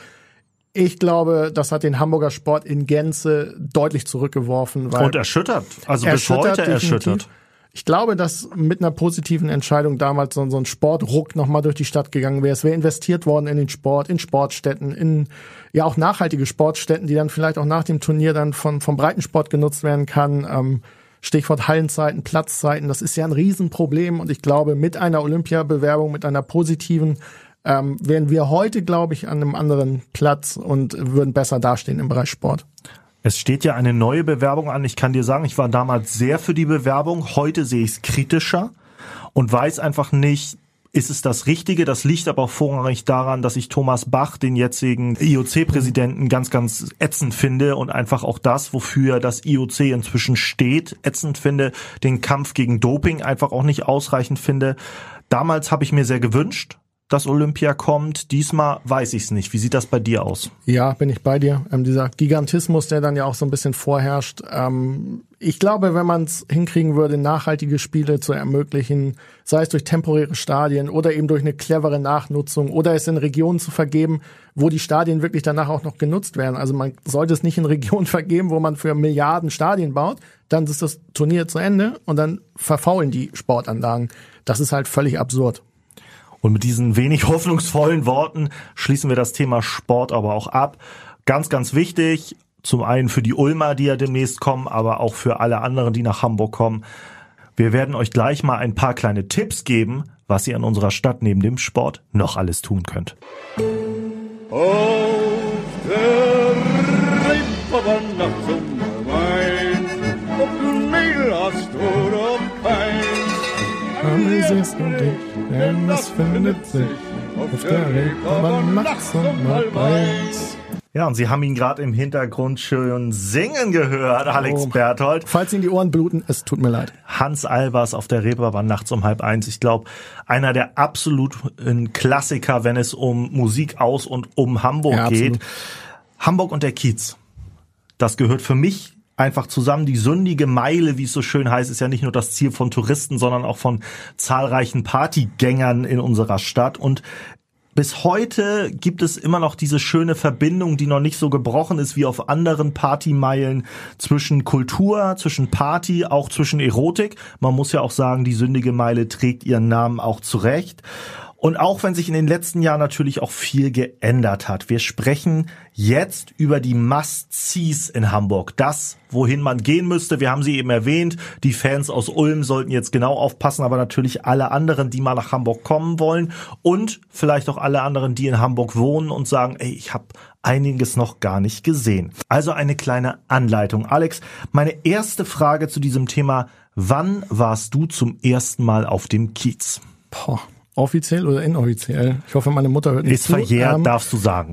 E: ich glaube, das hat den Hamburger Sport in Gänze deutlich zurückgeworfen. Weil
D: und erschüttert. Also bis heute erschüttert.
E: Ich glaube, dass mit einer positiven Entscheidung damals so, so ein Sportruck nochmal durch die Stadt gegangen wäre. Es wäre investiert worden in den Sport, in Sportstätten, in ja auch nachhaltige Sportstätten, die dann vielleicht auch nach dem Turnier dann von vom Breitensport genutzt werden kann. Ähm, Stichwort Hallenzeiten, Platzzeiten, das ist ja ein Riesenproblem. Und ich glaube, mit einer Olympiabewerbung, mit einer positiven Ähm, wären wir heute, glaube ich, an einem anderen Platz und würden besser dastehen im Bereich Sport.
D: Es steht ja eine neue Bewerbung an. Ich kann dir sagen, ich war damals sehr für die Bewerbung. Heute sehe ich es kritischer und weiß einfach nicht, ist es das Richtige? Das liegt aber auch vorrangig daran, dass ich Thomas Bach, den jetzigen I O C-Präsidenten, ganz, ganz ätzend finde und einfach auch das, wofür das I O C inzwischen steht, ätzend finde, den Kampf gegen Doping einfach auch nicht ausreichend finde. Damals habe ich mir sehr gewünscht, dass Olympia kommt. Diesmal weiß ich es nicht. Wie sieht das bei dir aus?
E: Ja, bin ich bei dir. Ähm, dieser Gigantismus, der dann ja auch so ein bisschen vorherrscht. Ähm, ich glaube, wenn man es hinkriegen würde, nachhaltige Spiele zu ermöglichen, sei es durch temporäre Stadien oder eben durch eine clevere Nachnutzung oder es in Regionen zu vergeben, wo die Stadien wirklich danach auch noch genutzt werden. Also man sollte es nicht in Regionen vergeben, wo man für Milliarden Stadien baut. Dann ist das Turnier zu Ende und dann verfaulen die Sportanlagen. Das ist halt völlig absurd.
D: Und mit diesen wenig hoffnungsvollen Worten schließen wir das Thema Sport aber auch ab. Ganz, ganz wichtig, zum einen für die Ulmer, die ja demnächst kommen, aber auch für alle anderen, die nach Hamburg kommen. Wir werden euch gleich mal ein paar kleine Tipps geben, was ihr in unserer Stadt neben dem Sport noch alles tun könnt.
F: Auf der Reeperbahn nachts um Main, ob du ein Mädel hast oder ob keins.
E: Siehst du dich, denn das findet sich auf der Reeperbahn nachts um halb eins.
D: Ja, und Sie haben ihn gerade im Hintergrund schön singen gehört, Alex
E: Oh.
D: Berthold.
E: Falls Ihnen die Ohren bluten, es tut mir leid.
D: Hans Albers auf der Reeperbahn nachts um halb eins. Ich glaube, einer der absoluten Klassiker, wenn es um Musik aus und um Hamburg
E: Ja,
D: geht.
E: absolut.
D: Hamburg und der Kiez. Das gehört für mich einfach zusammen. Die sündige Meile, wie es so schön heißt, ist ja nicht nur das Ziel von Touristen, sondern auch von zahlreichen Partygängern in unserer Stadt. Und bis heute gibt es immer noch diese schöne Verbindung, die noch nicht so gebrochen ist wie auf anderen Partymeilen zwischen Kultur, zwischen Party, auch zwischen Erotik. Man muss ja auch sagen, die sündige Meile trägt ihren Namen auch zurecht. Und auch wenn sich in den letzten Jahren natürlich auch viel geändert hat. Wir sprechen jetzt über die Must-Sees in Hamburg. Das, wohin man gehen müsste. Wir haben sie eben erwähnt. Die Fans aus Ulm sollten jetzt genau aufpassen, aber natürlich alle anderen, die mal nach Hamburg kommen wollen. Und vielleicht auch alle anderen, die in Hamburg wohnen und sagen, ey, ich habe einiges noch gar nicht gesehen. Also eine kleine Anleitung. Alex, meine erste Frage zu diesem Thema. Wann warst du zum ersten Mal auf dem Kiez?
E: Boah. Offiziell oder inoffiziell? Ich hoffe, meine Mutter hört nicht
D: Ist
E: zu.
D: verjährt,
E: Ähm,
D: darfst du sagen.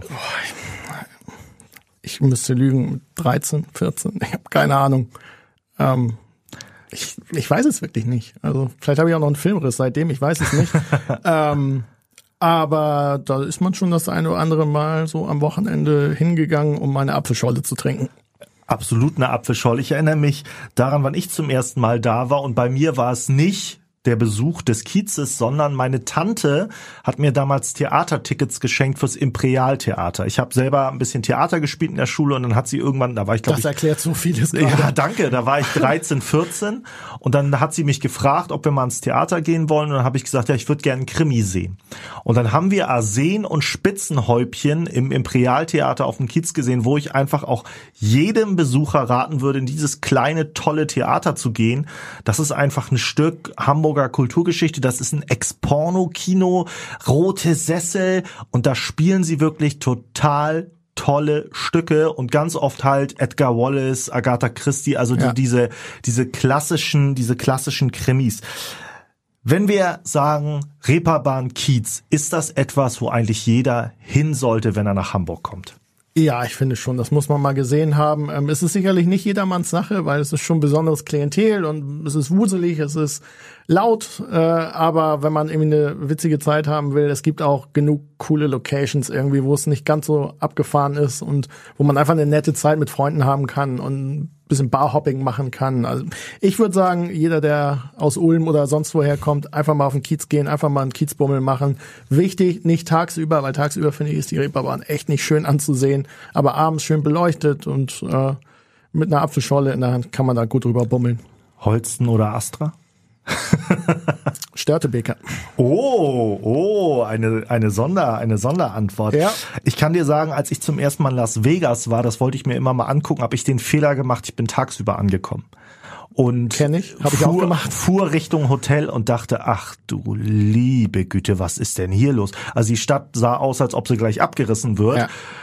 E: Ich müsste lügen, mit dreizehn, vierzehn, ich habe keine Ahnung. Ähm, ich, ich weiß es wirklich nicht. Also vielleicht habe ich auch noch einen Filmriss seitdem, ich weiß es nicht. ähm, aber da ist man schon das eine oder andere Mal so am Wochenende hingegangen, um meine Apfelscholle zu trinken.
D: Absolut eine Apfelscholle. Ich erinnere mich daran, wann ich zum ersten Mal da war, und bei mir war es nicht der Besuch des Kiezes, sondern meine Tante hat mir damals Theatertickets geschenkt fürs Imperialtheater. Ich habe selber ein bisschen Theater gespielt in der Schule und dann hat sie irgendwann, da war ich glaube
E: Das
D: ich...
E: erklärt so vieles gerade.
D: Ja, danke, da war ich dreizehn, vierzehn und dann hat sie mich gefragt, ob wir mal ins Theater gehen wollen, und dann habe ich gesagt, ja, ich würde gerne einen Krimi sehen. Und dann haben wir Arsen und Spitzenhäubchen im Imperialtheater auf dem Kiez gesehen, wo ich einfach auch jedem Besucher raten würde, in dieses kleine, tolle Theater zu gehen. Das ist einfach ein Stück Hamburger Kulturgeschichte, das ist ein Ex-Porno-Kino, rote Sessel, und da spielen sie wirklich total tolle Stücke und ganz oft halt Edgar Wallace, Agatha Christie, also
E: Ja.
D: die, diese diese klassischen, diese klassischen Krimis. Wenn wir sagen Reeperbahn Kiez, ist das etwas, wo eigentlich jeder hin sollte, wenn er nach Hamburg kommt?
E: Ja, ich finde schon, das muss man mal gesehen haben. Ähm, es ist sicherlich nicht jedermanns Sache, weil es ist schon besonderes Klientel und es ist wuselig, es ist laut, äh, aber wenn man irgendwie eine witzige Zeit haben will, es gibt auch genug coole Locations irgendwie, wo es nicht ganz so abgefahren ist und wo man einfach eine nette Zeit mit Freunden haben kann und ein bisschen Barhopping machen kann. Also ich würde sagen, jeder, der aus Ulm oder sonst woher kommt, einfach mal auf den Kiez gehen, einfach mal einen Kiezbummel machen. Wichtig, nicht tagsüber, weil tagsüber, finde ich, ist die Reeperbahn echt nicht schön anzusehen, aber abends schön beleuchtet und äh, mit einer Apfelscholle in der Hand kann man da gut drüber bummeln.
D: Holsten oder Astra?
E: Störtebeker.
D: Oh, oh, eine eine Sonder eine Sonderantwort.
E: Ja.
D: Ich kann dir sagen, als ich zum ersten Mal in Las Vegas war, das wollte ich mir immer mal angucken, habe ich den Fehler gemacht, ich bin tagsüber angekommen. Und
E: Kenn ich, hab ich
D: fuhr,
E: auch gemacht.
D: fuhr Richtung Hotel und dachte, ach du liebe Güte, was ist denn hier los? Also die Stadt sah aus, als ob sie gleich abgerissen wird.
E: Ja.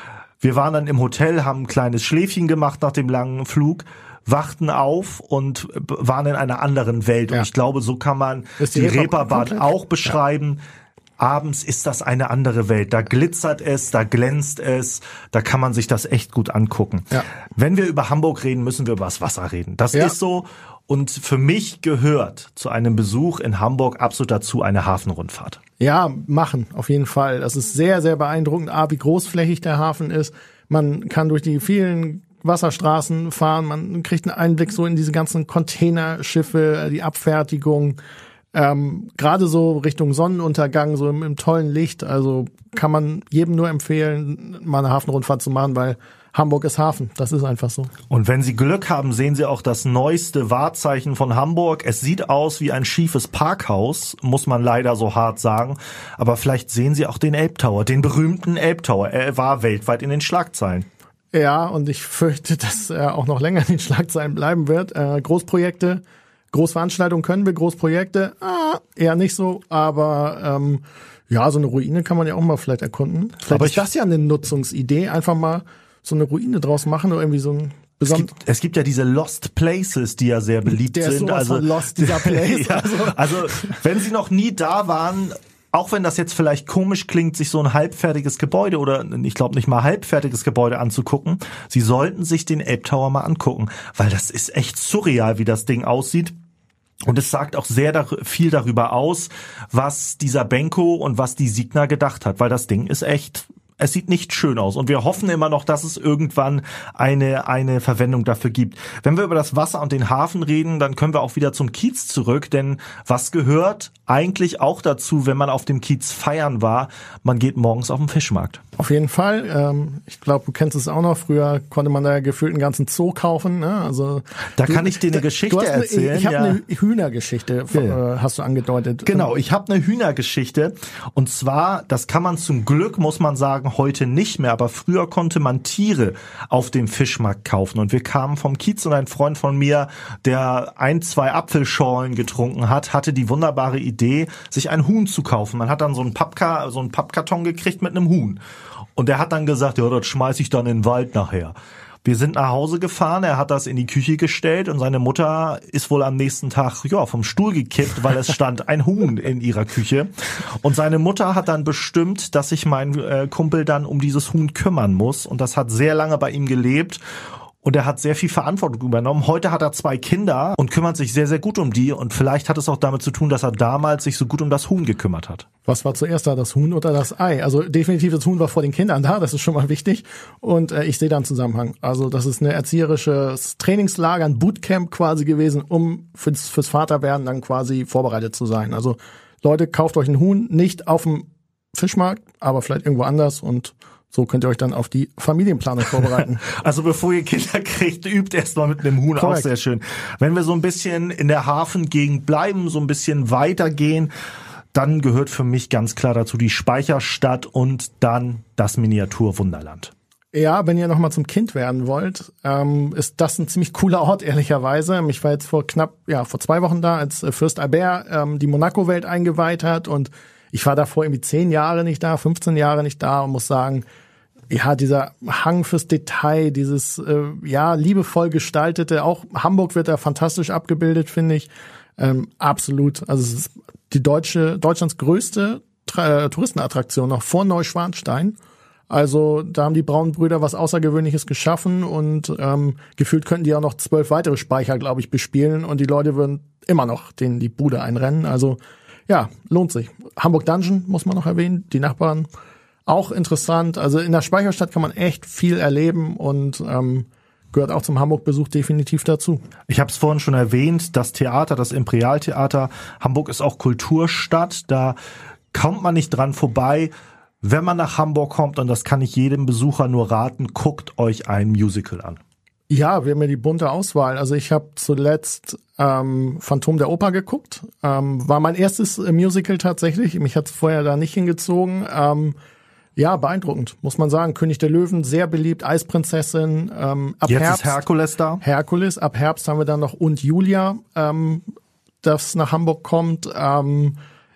D: Wir waren dann im Hotel, haben ein kleines Schläfchen gemacht nach dem langen Flug, wachten auf und waren in einer anderen Welt. Ja. Und ich glaube, so kann man die, die Reeperbahn auch beschreiben. Ja. Abends ist das eine andere Welt. Da glitzert es, da glänzt es, da kann man sich das echt gut angucken. Ja. Wenn wir über Hamburg reden, müssen wir über das Wasser reden. Das ja. ist so. Und für mich gehört zu einem Besuch in Hamburg absolut dazu eine Hafenrundfahrt.
E: Ja, machen, auf jeden Fall. Das ist sehr, sehr beeindruckend, A, wie großflächig der Hafen ist. Man kann durch die vielen Wasserstraßen fahren, man kriegt einen Einblick so in diese ganzen Containerschiffe, die Abfertigung, ähm, gerade so Richtung Sonnenuntergang, so im, im tollen Licht. Also kann man jedem nur empfehlen, mal eine Hafenrundfahrt zu machen, weil Hamburg ist Hafen, das ist einfach so.
D: Und wenn Sie Glück haben, sehen Sie auch das neueste Wahrzeichen von Hamburg. Es sieht aus wie ein schiefes Parkhaus, muss man leider so hart sagen. Aber vielleicht sehen Sie auch den Elbtower, den berühmten Elbtower. Er war weltweit in den Schlagzeilen.
E: Ja, und ich fürchte, dass er auch noch länger in den Schlagzeilen bleiben wird. Äh, Großprojekte, Großveranstaltungen können wir, Großprojekte ah, eher nicht so, aber ähm, ja, so eine Ruine kann man ja auch mal vielleicht erkunden. Vielleicht
D: aber
E: ist das ja eine Nutzungsidee, einfach mal so eine Ruine draus machen oder irgendwie so ein
D: es gibt, es gibt ja diese Lost Places, die ja sehr beliebt
E: Der
D: sind.
E: Ist also von Lost, dieser Place.
D: ja, also. also wenn Sie noch nie da waren, auch wenn das jetzt vielleicht komisch klingt, sich so ein halbfertiges Gebäude oder ich glaube nicht mal halbfertiges Gebäude anzugucken, Sie sollten sich den Elbtower mal angucken, weil das ist echt surreal, wie das Ding aussieht. Und es sagt auch sehr dar- viel darüber aus, was dieser Benko und was die Signa gedacht hat, weil das Ding ist echt... Es sieht nicht schön aus und wir hoffen immer noch, dass es irgendwann eine eine Verwendung dafür gibt. Wenn wir über das Wasser und den Hafen reden, dann können wir auch wieder zum Kiez zurück, denn was gehört eigentlich auch dazu, wenn man auf dem Kiez feiern war? Man geht morgens auf den Fischmarkt.
E: Auf jeden Fall. Ähm, ich glaube, du kennst es auch noch. Früher konnte man da ja gefühlt einen ganzen Zoo kaufen. Ne? Also
D: da
E: du,
D: kann ich dir eine Geschichte
E: eine,
D: erzählen.
E: Ich habe
D: ja.
E: eine Hühnergeschichte, ja. äh, hast du angedeutet.
D: Genau, ich habe eine Hühnergeschichte und zwar, das kann man zum Glück, muss man sagen, heute nicht mehr, aber früher konnte man Tiere auf dem Fischmarkt kaufen und wir kamen vom Kiez und ein Freund von mir, der ein, zwei Apfelschorlen getrunken hat, hatte die wunderbare Idee, sich ein Huhn zu kaufen. Man hat dann so einen Pappka- so einen Pappkarton gekriegt mit einem Huhn und der hat dann gesagt, ja, das schmeiß ich dann in den Wald nachher. Wir sind nach Hause gefahren, er hat das in die Küche gestellt und seine Mutter ist wohl am nächsten Tag ja vom Stuhl gekippt, weil es stand ein Huhn in ihrer Küche. Und seine Mutter hat dann bestimmt, dass sich mein äh, Kumpel dann um dieses Huhn kümmern muss. Und das hat sehr lange bei ihm gelebt. Und er hat sehr viel Verantwortung übernommen. Heute hat er zwei Kinder und kümmert sich sehr, sehr gut um die. Und vielleicht hat es auch damit zu tun, dass er damals sich so gut um das Huhn gekümmert hat.
E: Was war zuerst da, das Huhn oder das Ei? Also definitiv das Huhn war vor den Kindern da, das ist schon mal wichtig. Und äh, ich sehe da einen Zusammenhang. Also das ist ein erzieherisches Trainingslager, ein Bootcamp quasi gewesen, um fürs, fürs Vaterwerden dann quasi vorbereitet zu sein. Also Leute, kauft euch ein Huhn, nicht auf dem Fischmarkt, aber vielleicht irgendwo anders und so könnt ihr euch dann auf die Familienplanung vorbereiten.
D: Also bevor ihr Kinder kriegt, übt erst mal mit einem Huhn. Correct. Auch sehr schön. Wenn wir so ein bisschen in der Hafengegend bleiben, so ein bisschen weitergehen, dann gehört für mich ganz klar dazu die Speicherstadt und dann das Miniaturwunderland.
E: Ja, wenn ihr nochmal zum Kind werden wollt, ähm, ist das ein ziemlich cooler Ort, ehrlicherweise. Ich war jetzt vor knapp, ja, vor zwei Wochen da, als äh, Fürst Albert ähm, die Monaco-Welt eingeweiht hat und ich war davor irgendwie zehn Jahre nicht da, fünfzehn Jahre nicht da und muss sagen, ja, dieser Hang fürs Detail, dieses, äh, ja, liebevoll gestaltete, auch Hamburg wird da fantastisch abgebildet, finde ich, ähm, absolut. Also es ist die deutsche, Deutschlands größte Tra- Touristenattraktion, noch vor Neuschwanstein. Also da haben die Braunbrüder was Außergewöhnliches geschaffen und ähm, gefühlt könnten die auch noch zwölf weitere Speicher, glaube ich, bespielen und die Leute würden immer noch denen die Bude einrennen. Also ja, lohnt sich. Hamburg Dungeon muss man noch erwähnen, die Nachbarn auch interessant. Also in der Speicherstadt kann man echt viel erleben und ähm, gehört auch zum Hamburg-Besuch definitiv dazu.
D: Ich habe es vorhin schon erwähnt, das Theater, das Imperialtheater. Hamburg ist auch Kulturstadt, da kommt man nicht dran vorbei. Wenn man nach Hamburg kommt, und das kann ich jedem Besucher nur raten, guckt euch ein Musical an.
E: Ja, wir haben ja die bunte Auswahl. Also ich habe zuletzt ähm, Phantom der Oper geguckt. Ähm, war mein erstes äh, Musical tatsächlich. Mich hat's vorher da nicht hingezogen. Ähm, ja, beeindruckend, muss man sagen. König der Löwen, sehr beliebt. Eisprinzessin. Ähm, ab
D: Jetzt
E: Herbst,
D: ist Herkules da.
E: Herkules. Ab Herbst haben wir dann noch Und Julia, ähm, das nach Hamburg kommt. Ähm,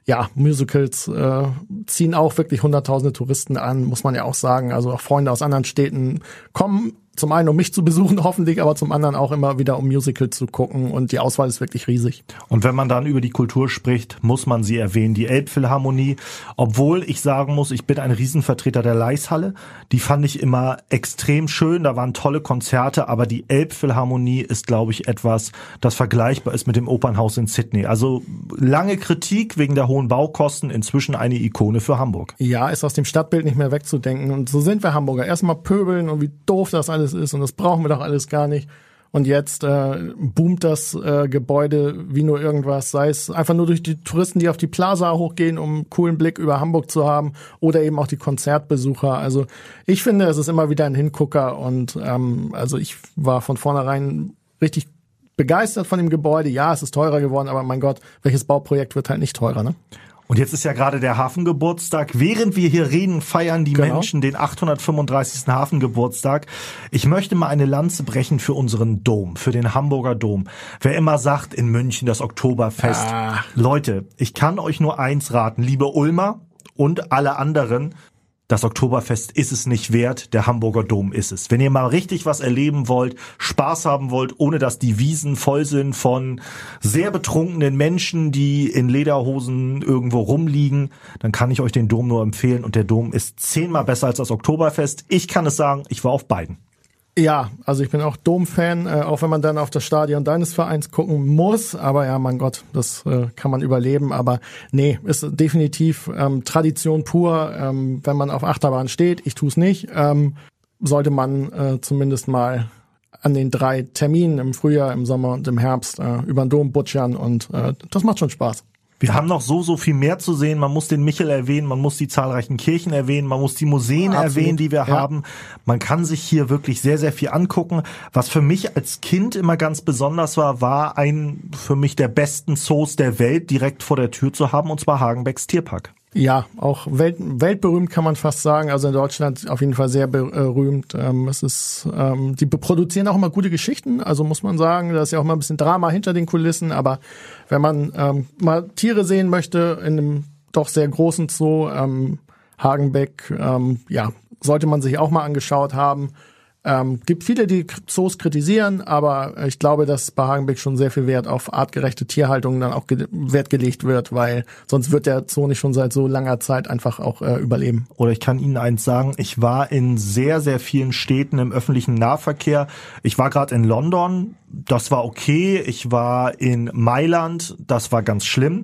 E: ja, Musicals äh, ziehen auch wirklich hunderttausende Touristen an, muss man ja auch sagen. Also auch Freunde aus anderen Städten kommen zum einen, um mich zu besuchen, hoffentlich, aber zum anderen auch immer wieder, um Musicals zu gucken. Und die Auswahl ist wirklich riesig.
D: Und wenn man dann über die Kultur spricht, muss man sie erwähnen, die Elbphilharmonie. Obwohl ich sagen muss, ich bin ein Riesenvertreter der Leishalle. Die fand ich immer extrem schön, da waren tolle Konzerte. Aber die Elbphilharmonie ist, glaube ich, etwas, das vergleichbar ist mit dem Opernhaus in Sydney. Also lange Kritik wegen der hohen Baukosten, inzwischen eine Ikone für Hamburg.
E: Ja, ist aus dem Stadtbild nicht mehr wegzudenken. Und so sind wir Hamburger. Erstmal pöbeln und wie doof das alles ist und das brauchen wir doch alles gar nicht. Und jetzt äh, boomt das äh, Gebäude wie nur irgendwas, sei es einfach nur durch die Touristen, die auf die Plaza hochgehen, um einen coolen Blick über Hamburg zu haben, oder eben auch die Konzertbesucher. Also ich finde, es ist immer wieder ein Hingucker und ähm, also ich war von vornherein richtig begeistert von dem Gebäude. Ja, es ist teurer geworden, aber mein Gott, welches Bauprojekt wird halt nicht teurer, ne?
D: Und jetzt ist ja gerade der Hafengeburtstag. Während wir hier reden, feiern die
E: Genau.
D: Menschen den achthundertfünfunddreißigsten Hafengeburtstag. Ich möchte mal eine Lanze brechen für unseren Dom, für den Hamburger Dom. Wer immer sagt, in München das Oktoberfest.
E: Ah.
D: Leute, ich kann euch nur eins raten, liebe Ulmer und alle anderen, das Oktoberfest ist es nicht wert, der Hamburger Dom ist es. Wenn ihr mal richtig was erleben wollt, Spaß haben wollt, ohne dass die Wiesen voll sind von sehr betrunkenen Menschen, die in Lederhosen irgendwo rumliegen, dann kann ich euch den Dom nur empfehlen. Und der Dom ist zehnmal besser als das Oktoberfest. Ich kann es sagen, ich war auf beiden.
E: Ja, also ich bin auch Dom-Fan, äh, auch wenn man dann auf das Stadion deines Vereins gucken muss. Aber ja, mein Gott, das äh, kann man überleben. Aber nee, ist definitiv ähm, Tradition pur. Ähm, wenn man auf Achterbahn steht, ich tue es nicht, ähm, sollte man äh, zumindest mal an den drei Terminen im Frühjahr, im Sommer und im Herbst äh, über den Dom butschern. Und äh, das macht schon Spaß.
D: Wir haben noch so, so viel mehr zu sehen. Man muss den Michel erwähnen, man muss die zahlreichen Kirchen erwähnen, man muss die Museen
E: Absolut.
D: erwähnen, die wir
E: Ja.
D: haben. Man kann sich hier wirklich sehr, sehr viel angucken. Was für mich als Kind immer ganz besonders war, war ein für mich der besten Zoos der Welt direkt vor der Tür zu haben, und zwar Hagenbecks Tierpark.
E: Ja, auch welt, weltberühmt kann man fast sagen. Also in Deutschland auf jeden Fall sehr berühmt. Ähm, es ist, ähm, die produzieren auch immer gute Geschichten. Also muss man sagen, da ist ja auch immer ein bisschen Drama hinter den Kulissen. Aber wenn man ähm, mal Tiere sehen möchte in einem doch sehr großen Zoo, ähm, Hagenbeck, ähm, ja, sollte man sich auch mal angeschaut haben. Ähm, gibt viele, die Zoos kritisieren, aber ich glaube, dass bei Hagenbeck schon sehr viel Wert auf artgerechte Tierhaltung dann auch ge- Wert gelegt wird, weil sonst wird der Zoo nicht schon seit so langer Zeit einfach auch äh, überleben.
D: Oder ich kann Ihnen eins sagen, ich war in sehr, sehr vielen Städten im öffentlichen Nahverkehr. Ich war gerade in London, das war okay. Ich war in Mailand, das war ganz schlimm.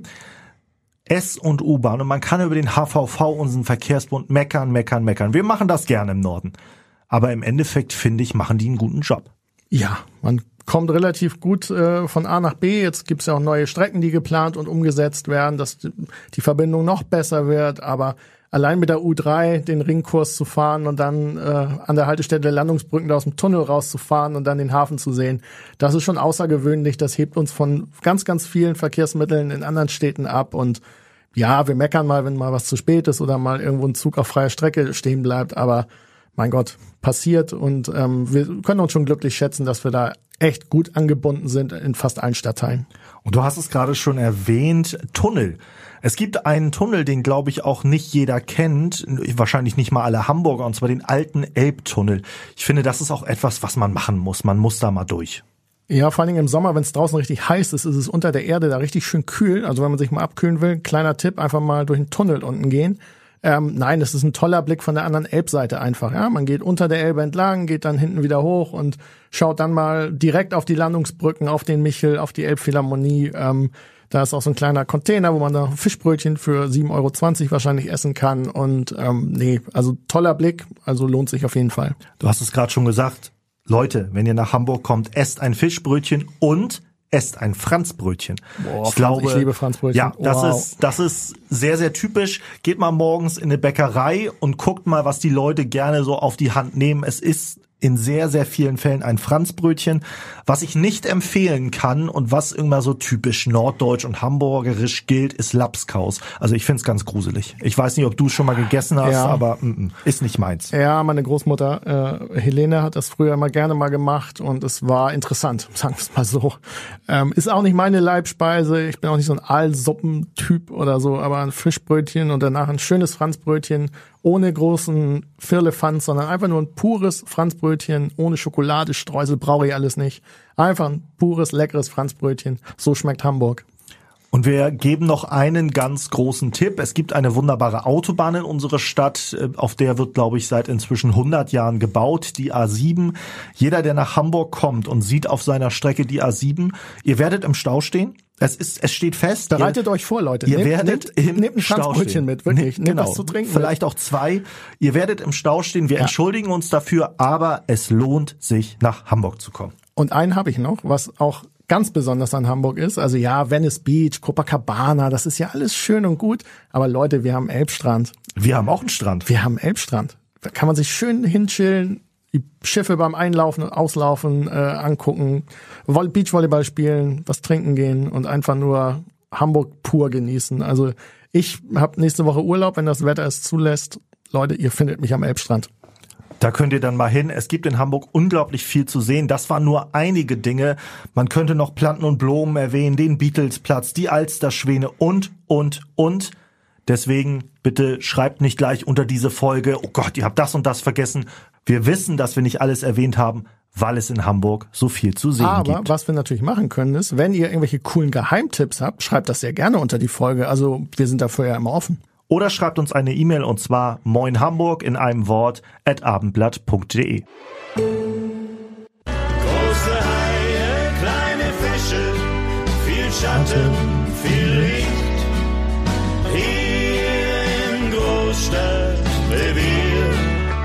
D: S- und U-Bahn. Und man kann über den H V V, unseren Verkehrsbund, meckern, meckern, meckern. Wir machen das gerne im Norden. Aber im Endeffekt, finde ich, machen die einen guten Job.
E: Ja, man kommt relativ gut äh, von A nach B. Jetzt gibt's ja auch neue Strecken, die geplant und umgesetzt werden, dass die Verbindung noch besser wird. Aber allein mit der U drei den Ringkurs zu fahren und dann äh, an der Haltestelle der Landungsbrücken da aus dem Tunnel rauszufahren und dann den Hafen zu sehen, das ist schon außergewöhnlich. Das hebt uns von ganz, ganz vielen Verkehrsmitteln in anderen Städten ab. Und ja, wir meckern mal, wenn mal was zu spät ist oder mal irgendwo ein Zug auf freier Strecke stehen bleibt. Aber mein Gott, passiert, und ähm, wir können uns schon glücklich schätzen, dass wir da echt gut angebunden sind in fast allen Stadtteilen.
D: Und du hast es gerade schon erwähnt, Tunnel. Es gibt einen Tunnel, den, glaube ich, auch nicht jeder kennt, wahrscheinlich nicht mal alle Hamburger, und zwar den alten Elbtunnel. Ich finde, das ist auch etwas, was man machen muss. Man muss da mal durch.
E: Ja, vor allen Dingen im Sommer, wenn es draußen richtig heiß ist, ist es unter der Erde da richtig schön kühl. Also wenn man sich mal abkühlen will, kleiner Tipp, einfach mal durch den Tunnel unten gehen. Ähm, nein, es ist ein toller Blick von der anderen Elbseite einfach. Ja, man geht unter der Elbe entlang, geht dann hinten wieder hoch und schaut dann mal direkt auf die Landungsbrücken, auf den Michel, auf die Elbphilharmonie. Ähm, da ist auch so ein kleiner Container, wo man da Fischbrötchen für sieben Euro zwanzig wahrscheinlich essen kann. Und ähm, nee, also toller Blick, also lohnt sich auf jeden Fall.
D: Du hast es gerade schon gesagt. Leute, wenn ihr nach Hamburg kommt, esst ein Fischbrötchen und esst ein Franzbrötchen.
E: Boah,
D: ich glaube,
E: ich liebe Franzbrötchen.
D: Ja, das
E: Wow.
D: ist, das ist sehr, sehr typisch. Geht mal morgens in eine Bäckerei und guckt mal, was die Leute gerne so auf die Hand nehmen. Es ist in sehr, sehr vielen Fällen ein Franzbrötchen. Was ich nicht empfehlen kann und was irgendwann so typisch norddeutsch und hamburgerisch gilt, ist Lapskaus. Also ich find's ganz gruselig. Ich weiß nicht, ob du es schon mal gegessen hast,
E: Ja.
D: aber mm, ist nicht meins.
E: Ja, meine Großmutter äh, Helene hat das früher immer gerne mal gemacht und es war interessant, sagen wir es mal so. Ähm, ist auch nicht meine Leibspeise, ich bin auch nicht so ein Aalsuppentyp oder so, aber ein Fischbrötchen und danach ein schönes Franzbrötchen ohne großen Firlefanz, sondern einfach nur ein pures Franzbrötchen ohne Schokolade, Streusel, brauche ich alles nicht. Einfach ein pures, leckeres Franzbrötchen. So schmeckt Hamburg.
D: Und wir geben noch einen ganz großen Tipp. Es gibt eine wunderbare Autobahn in unserer Stadt, auf der wird, glaube ich, seit inzwischen hundert Jahren gebaut, die A sieben. Jeder, der nach Hamburg kommt und sieht auf seiner Strecke die A sieben, ihr werdet im Stau stehen. Es ist, es steht fest.
E: Bereitet
D: ihr,
E: euch vor, Leute.
D: Ihr
E: nehmt,
D: werdet
E: nehmt,
D: im
E: nehmt ein
D: Stau
E: Franzbrötchen
D: stehen.
E: mit, wirklich.
D: Ne,
E: Nehmt
D: genau.
E: was zu trinken.
D: Vielleicht auch zwei. Ihr werdet im Stau stehen. Wir
E: Ja.
D: entschuldigen uns dafür, aber es lohnt sich, nach Hamburg zu kommen.
E: Und einen habe ich noch, was auch ganz besonders an Hamburg ist. Also ja, Venice Beach, Copacabana, das ist ja alles schön und gut. Aber Leute, wir haben Elbstrand.
D: Wir haben auch einen Strand.
E: Wir haben Elbstrand. Da kann man sich schön hinchillen, die Schiffe beim Einlaufen und Auslaufen äh, angucken, Voll- Beachvolleyball spielen, was trinken gehen und einfach nur Hamburg pur genießen. Also ich habe nächste Woche Urlaub, wenn das Wetter es zulässt. Leute, ihr findet mich am Elbstrand.
D: Da könnt ihr dann mal hin. Es gibt in Hamburg unglaublich viel zu sehen. Das waren nur einige Dinge. Man könnte noch Planten und Blumen erwähnen, den Beatlesplatz, die Alsterschwäne und, und, und. Deswegen bitte schreibt nicht gleich unter diese Folge, oh Gott, ihr habt das und das vergessen. Wir wissen, dass wir nicht alles erwähnt haben, weil es in Hamburg so viel zu sehen
E: Aber
D: gibt.
E: was wir natürlich machen können, ist, wenn ihr irgendwelche coolen Geheimtipps habt, schreibt das sehr gerne unter die Folge. Also wir sind dafür ja immer offen.
D: Oder schreibt uns eine E-Mail und zwar moinhamburg in einem Wort at abendblatt punkt de.
G: Große Haie, kleine Fische, viel Schatten, viel Licht. Hier im Großstadtrevier.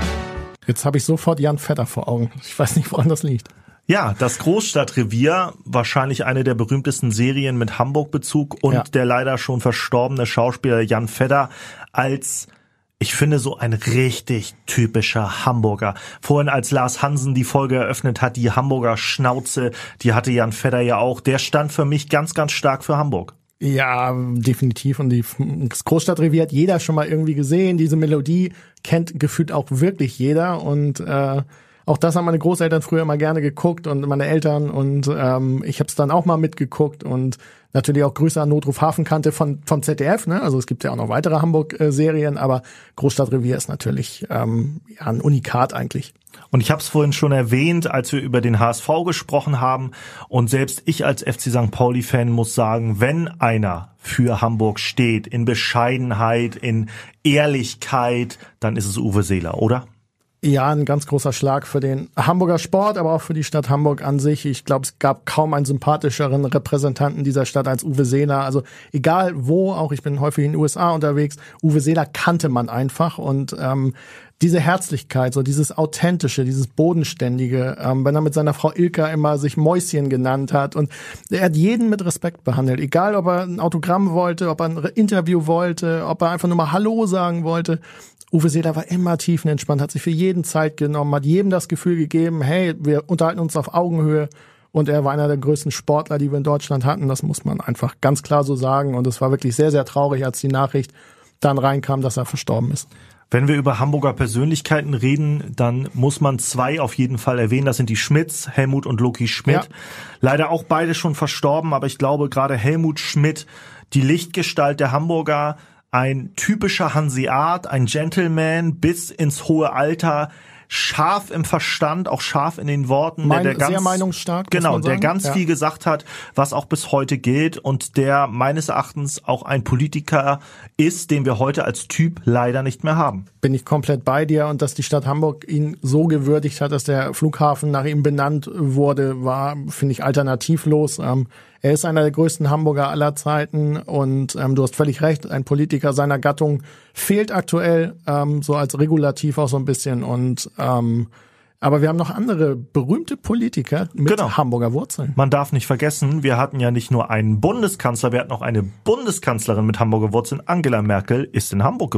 E: Jetzt habe ich sofort Jan Vetter vor Augen. Ich weiß nicht, woran das liegt.
D: Ja, das Großstadtrevier, wahrscheinlich eine der berühmtesten Serien mit Hamburg-Bezug und
E: Ja.
D: der leider schon verstorbene Schauspieler Jan Fedder als, ich finde, so ein richtig typischer Hamburger. Vorhin, als Lars Hansen die Folge eröffnet hat, die Hamburger Schnauze, die hatte Jan Fedder ja auch. Der stand für mich ganz, ganz stark für Hamburg.
E: Ja, definitiv. Und die, das Großstadtrevier hat jeder schon mal irgendwie gesehen. Diese Melodie kennt gefühlt auch wirklich jeder. Und äh, auch das haben meine Großeltern früher immer gerne geguckt und meine Eltern. Und ähm, ich habe es dann auch mal mitgeguckt. Und natürlich auch Grüße an Notruf Hafenkante von vom Z D F. Ne? Also es gibt ja auch noch weitere Hamburg-Serien. Aber Großstadtrevier ist natürlich ähm, ja, ein Unikat eigentlich.
D: Und ich habe es vorhin schon erwähnt, als wir über den H S V gesprochen haben. Und selbst ich als F C Sankt Pauli-Fan muss sagen, wenn einer für Hamburg steht, in Bescheidenheit, in Ehrlichkeit, dann ist es Uwe Seeler, oder?
E: Ja, ein ganz großer Schlag für den Hamburger Sport, aber auch für die Stadt Hamburg an sich. Ich glaube, es gab kaum einen sympathischeren Repräsentanten dieser Stadt als Uwe Seeler. Also egal wo, auch ich bin häufig in den U S A unterwegs, Uwe Seeler kannte man einfach und ähm, diese Herzlichkeit, so dieses Authentische, dieses Bodenständige, ähm, wenn er mit seiner Frau Ilka immer sich Mäuschen genannt hat und er hat jeden mit Respekt behandelt, egal ob er ein Autogramm wollte, ob er ein Interview wollte, ob er einfach nur mal Hallo sagen wollte. Uwe Seeler war immer tiefenentspannt, hat sich für jeden Zeit genommen, hat jedem das Gefühl gegeben, hey, wir unterhalten uns auf Augenhöhe und er war einer der größten Sportler, die wir in Deutschland hatten, das muss man einfach ganz klar so sagen und es war wirklich sehr, sehr traurig, als die Nachricht dann reinkam, dass er verstorben ist.
D: Wenn wir über Hamburger Persönlichkeiten reden, dann muss man zwei auf jeden Fall erwähnen. Das sind die Schmidts, Helmut und Loki Schmidt.
E: Ja.
D: Leider auch beide schon verstorben, aber ich glaube gerade Helmut Schmidt, die Lichtgestalt der Hamburger, ein typischer Hanseat, ein Gentleman bis ins hohe Alter, scharf im Verstand, auch scharf in den Worten,
E: Mein,
D: der, der ganz,
E: sehr meinungsstark, muss
D: genau,
E: man
D: der
E: sagen.
D: ganz
E: Ja.
D: viel gesagt hat, was auch bis heute gilt und der meines Erachtens auch ein Politiker ist, den wir heute als Typ leider nicht mehr haben.
E: Bin ich komplett bei dir und dass die Stadt Hamburg ihn so gewürdigt hat, dass der Flughafen nach ihm benannt wurde, war, finde ich, alternativlos. Ähm, er ist einer der größten Hamburger aller Zeiten und ähm, du hast völlig recht, ein Politiker seiner Gattung fehlt aktuell, ähm, so als Regulativ auch so ein bisschen und ähm, aber wir haben noch andere berühmte Politiker mit
D: Genau.
E: Hamburger Wurzeln.
D: Man darf nicht vergessen, wir hatten ja nicht nur einen Bundeskanzler, wir hatten auch eine Bundeskanzlerin mit Hamburger Wurzeln. Angela Merkel ist in Hamburg geboren.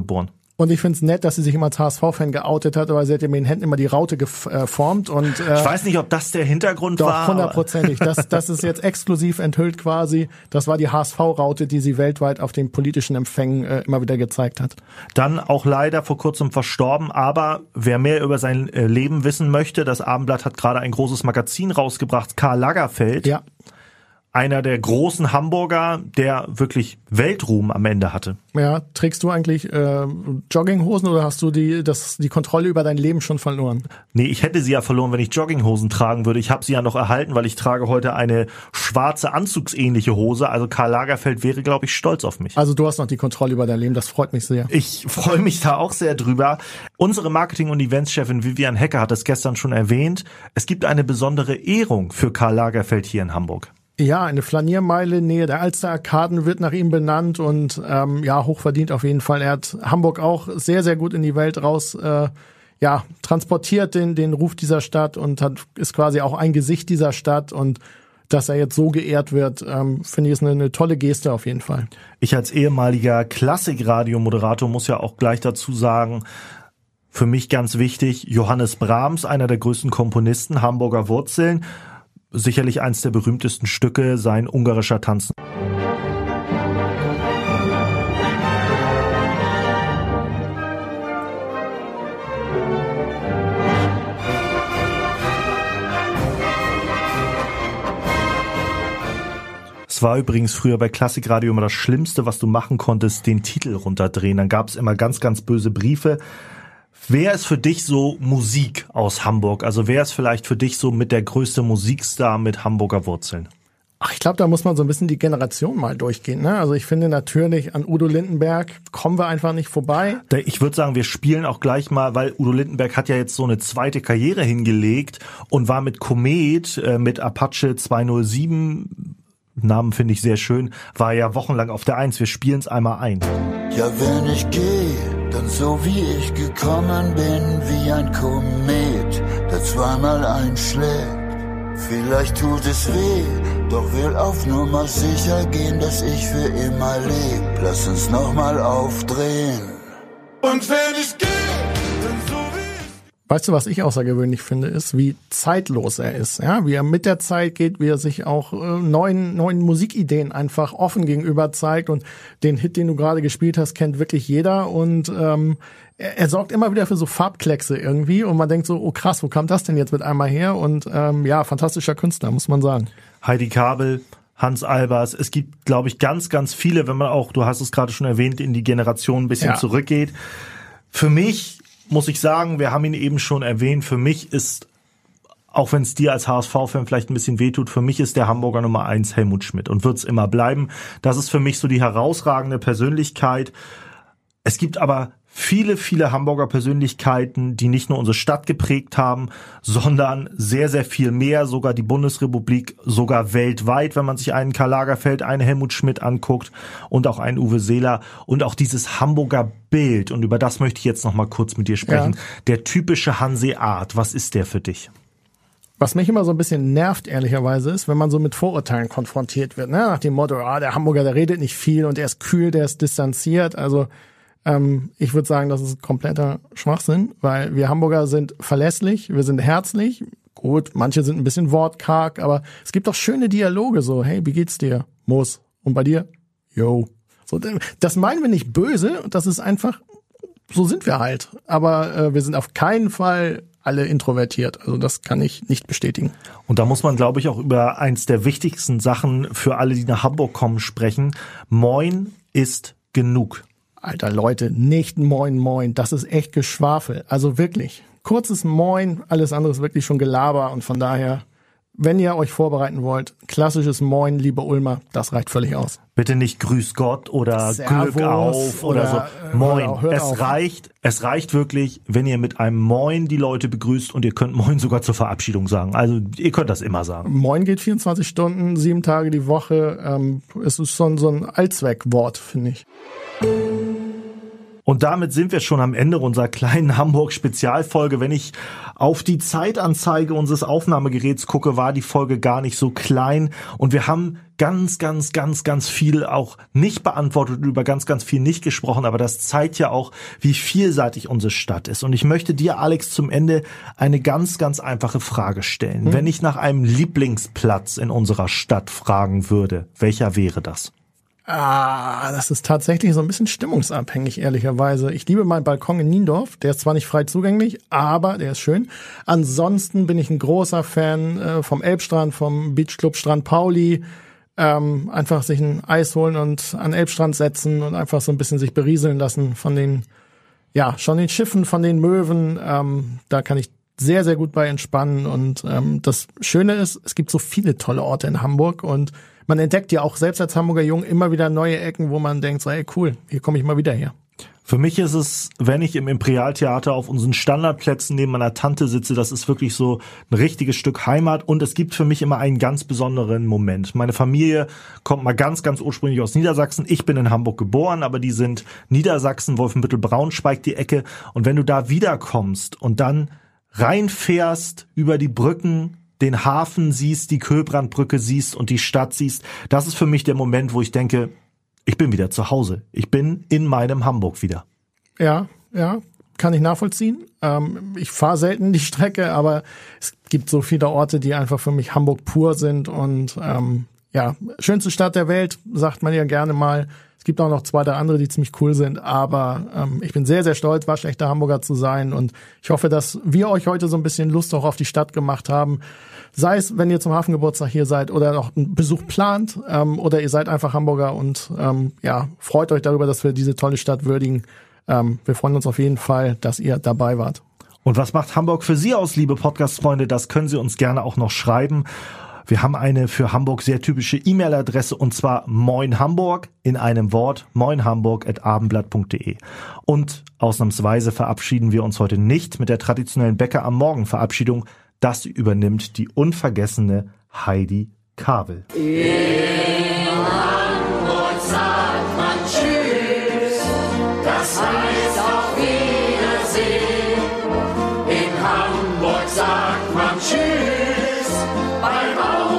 E: Und ich finde es nett, dass sie sich immer als H S V-Fan geoutet hat, aber sie hat ja mit den Händen immer die Raute geformt. Und, äh,
D: ich weiß nicht, ob das der Hintergrund
E: doch,
D: war.
E: Doch, hundertprozentig. Das, das ist jetzt exklusiv enthüllt quasi. Das war die H S V-Raute, die sie weltweit auf den politischen Empfängen äh, immer wieder gezeigt hat.
D: Dann auch leider vor kurzem verstorben. Aber wer mehr über sein äh, Leben wissen möchte, das Abendblatt hat gerade ein großes Magazin rausgebracht, Karl Lagerfeld.
E: Ja.
D: Einer der großen Hamburger, der wirklich Weltruhm am Ende hatte.
E: Ja, trägst du eigentlich äh, Jogginghosen oder hast du die das die Kontrolle über dein Leben schon verloren?
D: Nee, ich hätte sie ja verloren, wenn ich Jogginghosen tragen würde. Ich habe sie ja noch erhalten, weil ich trage heute eine schwarze anzugsähnliche Hose. Also Karl Lagerfeld wäre, glaube ich, stolz auf mich.
E: Also du hast noch die Kontrolle über dein Leben, das freut mich sehr.
D: Ich freue mich da auch sehr drüber. Unsere Marketing- und Eventschefin Vivian Hecker hat es gestern schon erwähnt. Es gibt eine besondere Ehrung für Karl Lagerfeld hier in Hamburg.
E: Ja, eine Flaniermeile nähe der Alster-Arkaden wird nach ihm benannt und ähm, ja, hochverdient auf jeden Fall. Er hat Hamburg auch sehr, sehr gut in die Welt raus äh, ja, transportiert, den, den Ruf dieser Stadt und hat ist quasi auch ein Gesicht dieser Stadt und dass er jetzt so geehrt wird, ähm, finde ich, ist eine, eine tolle Geste auf jeden Fall.
D: Ich als ehemaliger Klassikradiomoderator muss ja auch gleich dazu sagen, für mich ganz wichtig, Johannes Brahms, einer der größten Komponisten, Hamburger Wurzeln, sicherlich eins der berühmtesten Stücke, sein ungarischer Tanz. Es war übrigens früher bei Klassikradio immer das Schlimmste, was du machen konntest, den Titel runterdrehen. Dann gab es immer ganz, ganz böse Briefe. Wer ist für dich so Musik aus Hamburg? Also wer ist vielleicht für dich so mit der größte Musikstar mit Hamburger Wurzeln?
E: Ach, ich glaube, da muss man so ein bisschen die Generation mal durchgehen, ne? Also ich finde natürlich, an Udo Lindenberg kommen wir einfach nicht vorbei.
D: Ich würde sagen, wir spielen auch gleich mal, weil Udo Lindenberg hat ja jetzt so eine zweite Karriere hingelegt und war mit Komet, äh, mit Apache zweihundertsieben, Namen finde ich sehr schön, war ja wochenlang auf der Eins. Wir spielen es einmal ein.
H: Ja, wenn ich gehe, dann so wie ich gekommen bin, wie ein Komet, der zweimal einschlägt. Vielleicht tut es weh, doch will auf Nummer sicher gehen, dass ich für immer leb. Lass uns nochmal aufdrehen.
F: Und wenn ich gehe, dann so wie ich...
E: Weißt du, was ich außergewöhnlich finde, ist, wie zeitlos er ist, ja, wie er mit der Zeit geht, wie er sich auch äh, neuen neuen Musikideen einfach offen gegenüber zeigt und den Hit, den du gerade gespielt hast, kennt wirklich jeder und ähm, er, er sorgt immer wieder für so Farbkleckse irgendwie und man denkt so, oh krass, wo kam das denn jetzt mit einmal her? Und ähm, ja, fantastischer Künstler, muss man sagen.
D: Heidi Kabel, Hans Albers, es gibt, glaube ich, ganz, ganz viele, wenn man auch, du hast es gerade schon erwähnt, in die Generation ein bisschen ja. zurückgeht. Für mich muss ich sagen, wir haben ihn eben schon erwähnt, für mich ist, auch wenn es dir als H S V-Fan vielleicht ein bisschen wehtut, für mich ist der Hamburger Nummer eins Helmut Schmidt und wird es immer bleiben. Das ist für mich so die herausragende Persönlichkeit. Es gibt aber viele, viele Hamburger Persönlichkeiten, die nicht nur unsere Stadt geprägt haben, sondern sehr, sehr viel mehr, sogar die Bundesrepublik, sogar weltweit, wenn man sich einen Karl Lagerfeld, einen Helmut Schmidt anguckt und auch einen Uwe Seeler und auch dieses Hamburger Bild. Und über das möchte ich jetzt noch mal kurz mit dir sprechen. Ja. Der typische Hanseat, was ist der für dich?
E: Was mich immer so ein bisschen nervt, ehrlicherweise, ist, wenn man so mit Vorurteilen konfrontiert wird, ne? Nach dem Motto, ah, der Hamburger, der redet nicht viel und der ist kühl, der ist distanziert, also Ähm, ich würde sagen, das ist kompletter Schwachsinn, weil wir Hamburger sind verlässlich, wir sind herzlich. Gut, manche sind ein bisschen wortkarg, aber es gibt auch schöne Dialoge so, hey, wie geht's dir? Muss. Und bei dir? Yo. So, das meinen wir nicht böse, das ist einfach, so sind wir halt. Aber äh, wir sind auf keinen Fall alle introvertiert. Also das kann ich nicht bestätigen.
D: Und da muss man, glaube ich, auch über eins der wichtigsten Sachen für alle, die nach Hamburg kommen, sprechen. Moin ist genug.
E: Alter Leute, nicht Moin Moin, das ist echt Geschwafel. Also wirklich, kurzes Moin, alles andere ist wirklich schon Gelaber und von daher, wenn ihr euch vorbereiten wollt, klassisches Moin, liebe Ulmer, das reicht völlig aus.
D: Bitte nicht Grüß Gott oder Servus Glück auf oder, oder so. Moin, hör, hör es auf. reicht, es reicht wirklich, wenn ihr mit einem Moin die Leute begrüßt und ihr könnt Moin sogar zur Verabschiedung sagen. Also ihr könnt das immer sagen.
E: Moin geht vierundzwanzig Stunden, sieben Tage die Woche. Ähm, es ist so ein, so ein Allzweckwort, finde ich.
D: Und damit sind wir schon am Ende unserer kleinen Hamburg-Spezialfolge. Wenn ich auf die Zeitanzeige unseres Aufnahmegeräts gucke, war die Folge gar nicht so klein. Und wir haben ganz, ganz, ganz, ganz viel auch nicht beantwortet und über ganz, ganz viel nicht gesprochen. Aber das zeigt ja auch, wie vielseitig unsere Stadt ist. Und ich möchte dir, Alex, zum Ende eine ganz, ganz einfache Frage stellen. Hm. Wenn ich nach einem Lieblingsplatz in unserer Stadt fragen würde, welcher wäre das?
E: Ah, das ist tatsächlich so ein bisschen stimmungsabhängig, ehrlicherweise. Ich liebe meinen Balkon in Niendorf. Der ist zwar nicht frei zugänglich, aber der ist schön. Ansonsten bin ich ein großer Fan äh, vom Elbstrand, vom Beachclub Strand Pauli. Ähm, einfach sich ein Eis holen und an den Elbstrand setzen und einfach so ein bisschen sich berieseln lassen von den, ja, schon den Schiffen, von den Möwen. Ähm, da kann ich sehr, sehr gut bei entspannen. Und ähm, das Schöne ist, es gibt so viele tolle Orte in Hamburg und man entdeckt ja auch selbst als Hamburger Jung immer wieder neue Ecken, wo man denkt, so, hey, cool, hier komme ich mal wieder her.
D: Für mich ist es, wenn ich im Imperialtheater auf unseren Standardplätzen neben meiner Tante sitze, das ist wirklich so ein richtiges Stück Heimat und es gibt für mich immer einen ganz besonderen Moment. Meine Familie kommt mal ganz, ganz ursprünglich aus Niedersachsen. Ich bin in Hamburg geboren, aber die sind Niedersachsen, Wolfenbüttel-Braunschweig, die Ecke. Und wenn du da wiederkommst und dann reinfährst über die Brücken, den Hafen siehst, die Köbrandbrücke siehst und die Stadt siehst, das ist für mich der Moment, wo ich denke, ich bin wieder zu Hause. Ich bin in meinem Hamburg wieder.
E: Ja, ja, kann ich nachvollziehen. Ähm, ich fahre selten die Strecke, aber es gibt so viele Orte, die einfach für mich Hamburg pur sind und ähm, ja, schönste Stadt der Welt, sagt man ja gerne mal. Es gibt auch noch zwei, drei andere, die ziemlich cool sind, aber ähm, ich bin sehr, sehr stolz, waschechter Hamburger zu sein und ich hoffe, dass wir euch heute so ein bisschen Lust auch auf die Stadt gemacht haben. Sei es, wenn ihr zum Hafengeburtstag hier seid oder noch einen Besuch plant ähm, oder ihr seid einfach Hamburger und ähm, ja, freut euch darüber, dass wir diese tolle Stadt würdigen. Ähm, wir freuen uns auf jeden Fall, dass ihr dabei wart.
D: Und was macht Hamburg für Sie aus, liebe Podcast-Freunde? Das können Sie uns gerne auch noch schreiben. Wir haben eine für Hamburg sehr typische E-Mail-Adresse und zwar moinhamburg in einem Wort, moinhamburg at abendblatt punkt de. Und ausnahmsweise verabschieden wir uns heute nicht mit der traditionellen Bäcker am Morgen Verabschiedung. Das übernimmt die unvergessene Heidi Kabel.
G: In Hamburg sagt man Tschüss, das heißt auf Wiedersehen. In Hamburg sagt man Tschüss, beim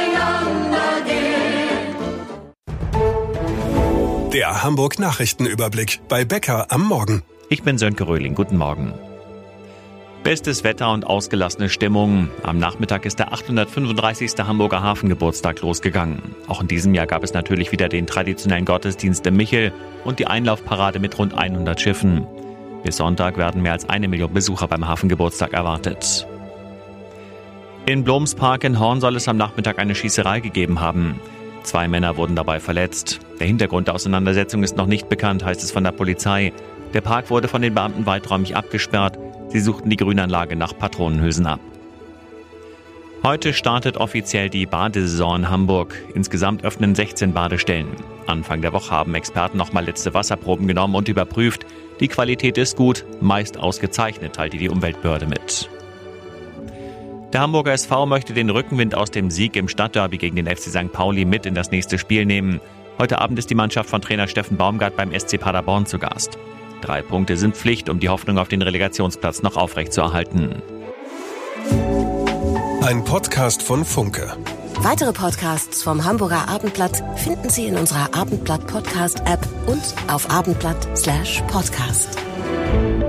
G: Auseinandergehen.
B: Der Hamburg Nachrichtenüberblick bei Bäcker am Morgen.
I: Ich bin Sönke Röhling, guten Morgen. Bestes Wetter und ausgelassene Stimmung. Am Nachmittag ist der achthundertfünfunddreißigste Hamburger Hafengeburtstag losgegangen. Auch in diesem Jahr gab es natürlich wieder den traditionellen Gottesdienst im Michel und die Einlaufparade mit rund hundert Schiffen. Bis Sonntag werden mehr als eine Million Besucher beim Hafengeburtstag erwartet. In Blomspark in Horn soll es am Nachmittag eine Schießerei gegeben haben. Zwei Männer wurden dabei verletzt. Der Hintergrund der Auseinandersetzung ist noch nicht bekannt, heißt es von der Polizei. Der Park wurde von den Beamten weiträumig abgesperrt. Sie suchten die Grünanlage nach Patronenhülsen ab. Heute startet offiziell die Badesaison in Hamburg. Insgesamt öffnen sechzehn Badestellen. Anfang der Woche haben Experten nochmal letzte Wasserproben genommen und überprüft. Die Qualität ist gut, meist ausgezeichnet, teilte die Umweltbehörde mit. Der Hamburger S V möchte den Rückenwind aus dem Sieg im Stadtderby gegen den F C Sankt Pauli mit in das nächste Spiel nehmen. Heute Abend ist die Mannschaft von Trainer Steffen Baumgart beim S C Paderborn zu Gast. Drei Punkte sind Pflicht, um die Hoffnung auf den Relegationsplatz noch aufrechtzuerhalten.
B: Ein Podcast von Funke.
C: Weitere Podcasts vom Hamburger Abendblatt finden Sie in unserer Abendblatt Podcast App und auf abendblatt Slash Podcast.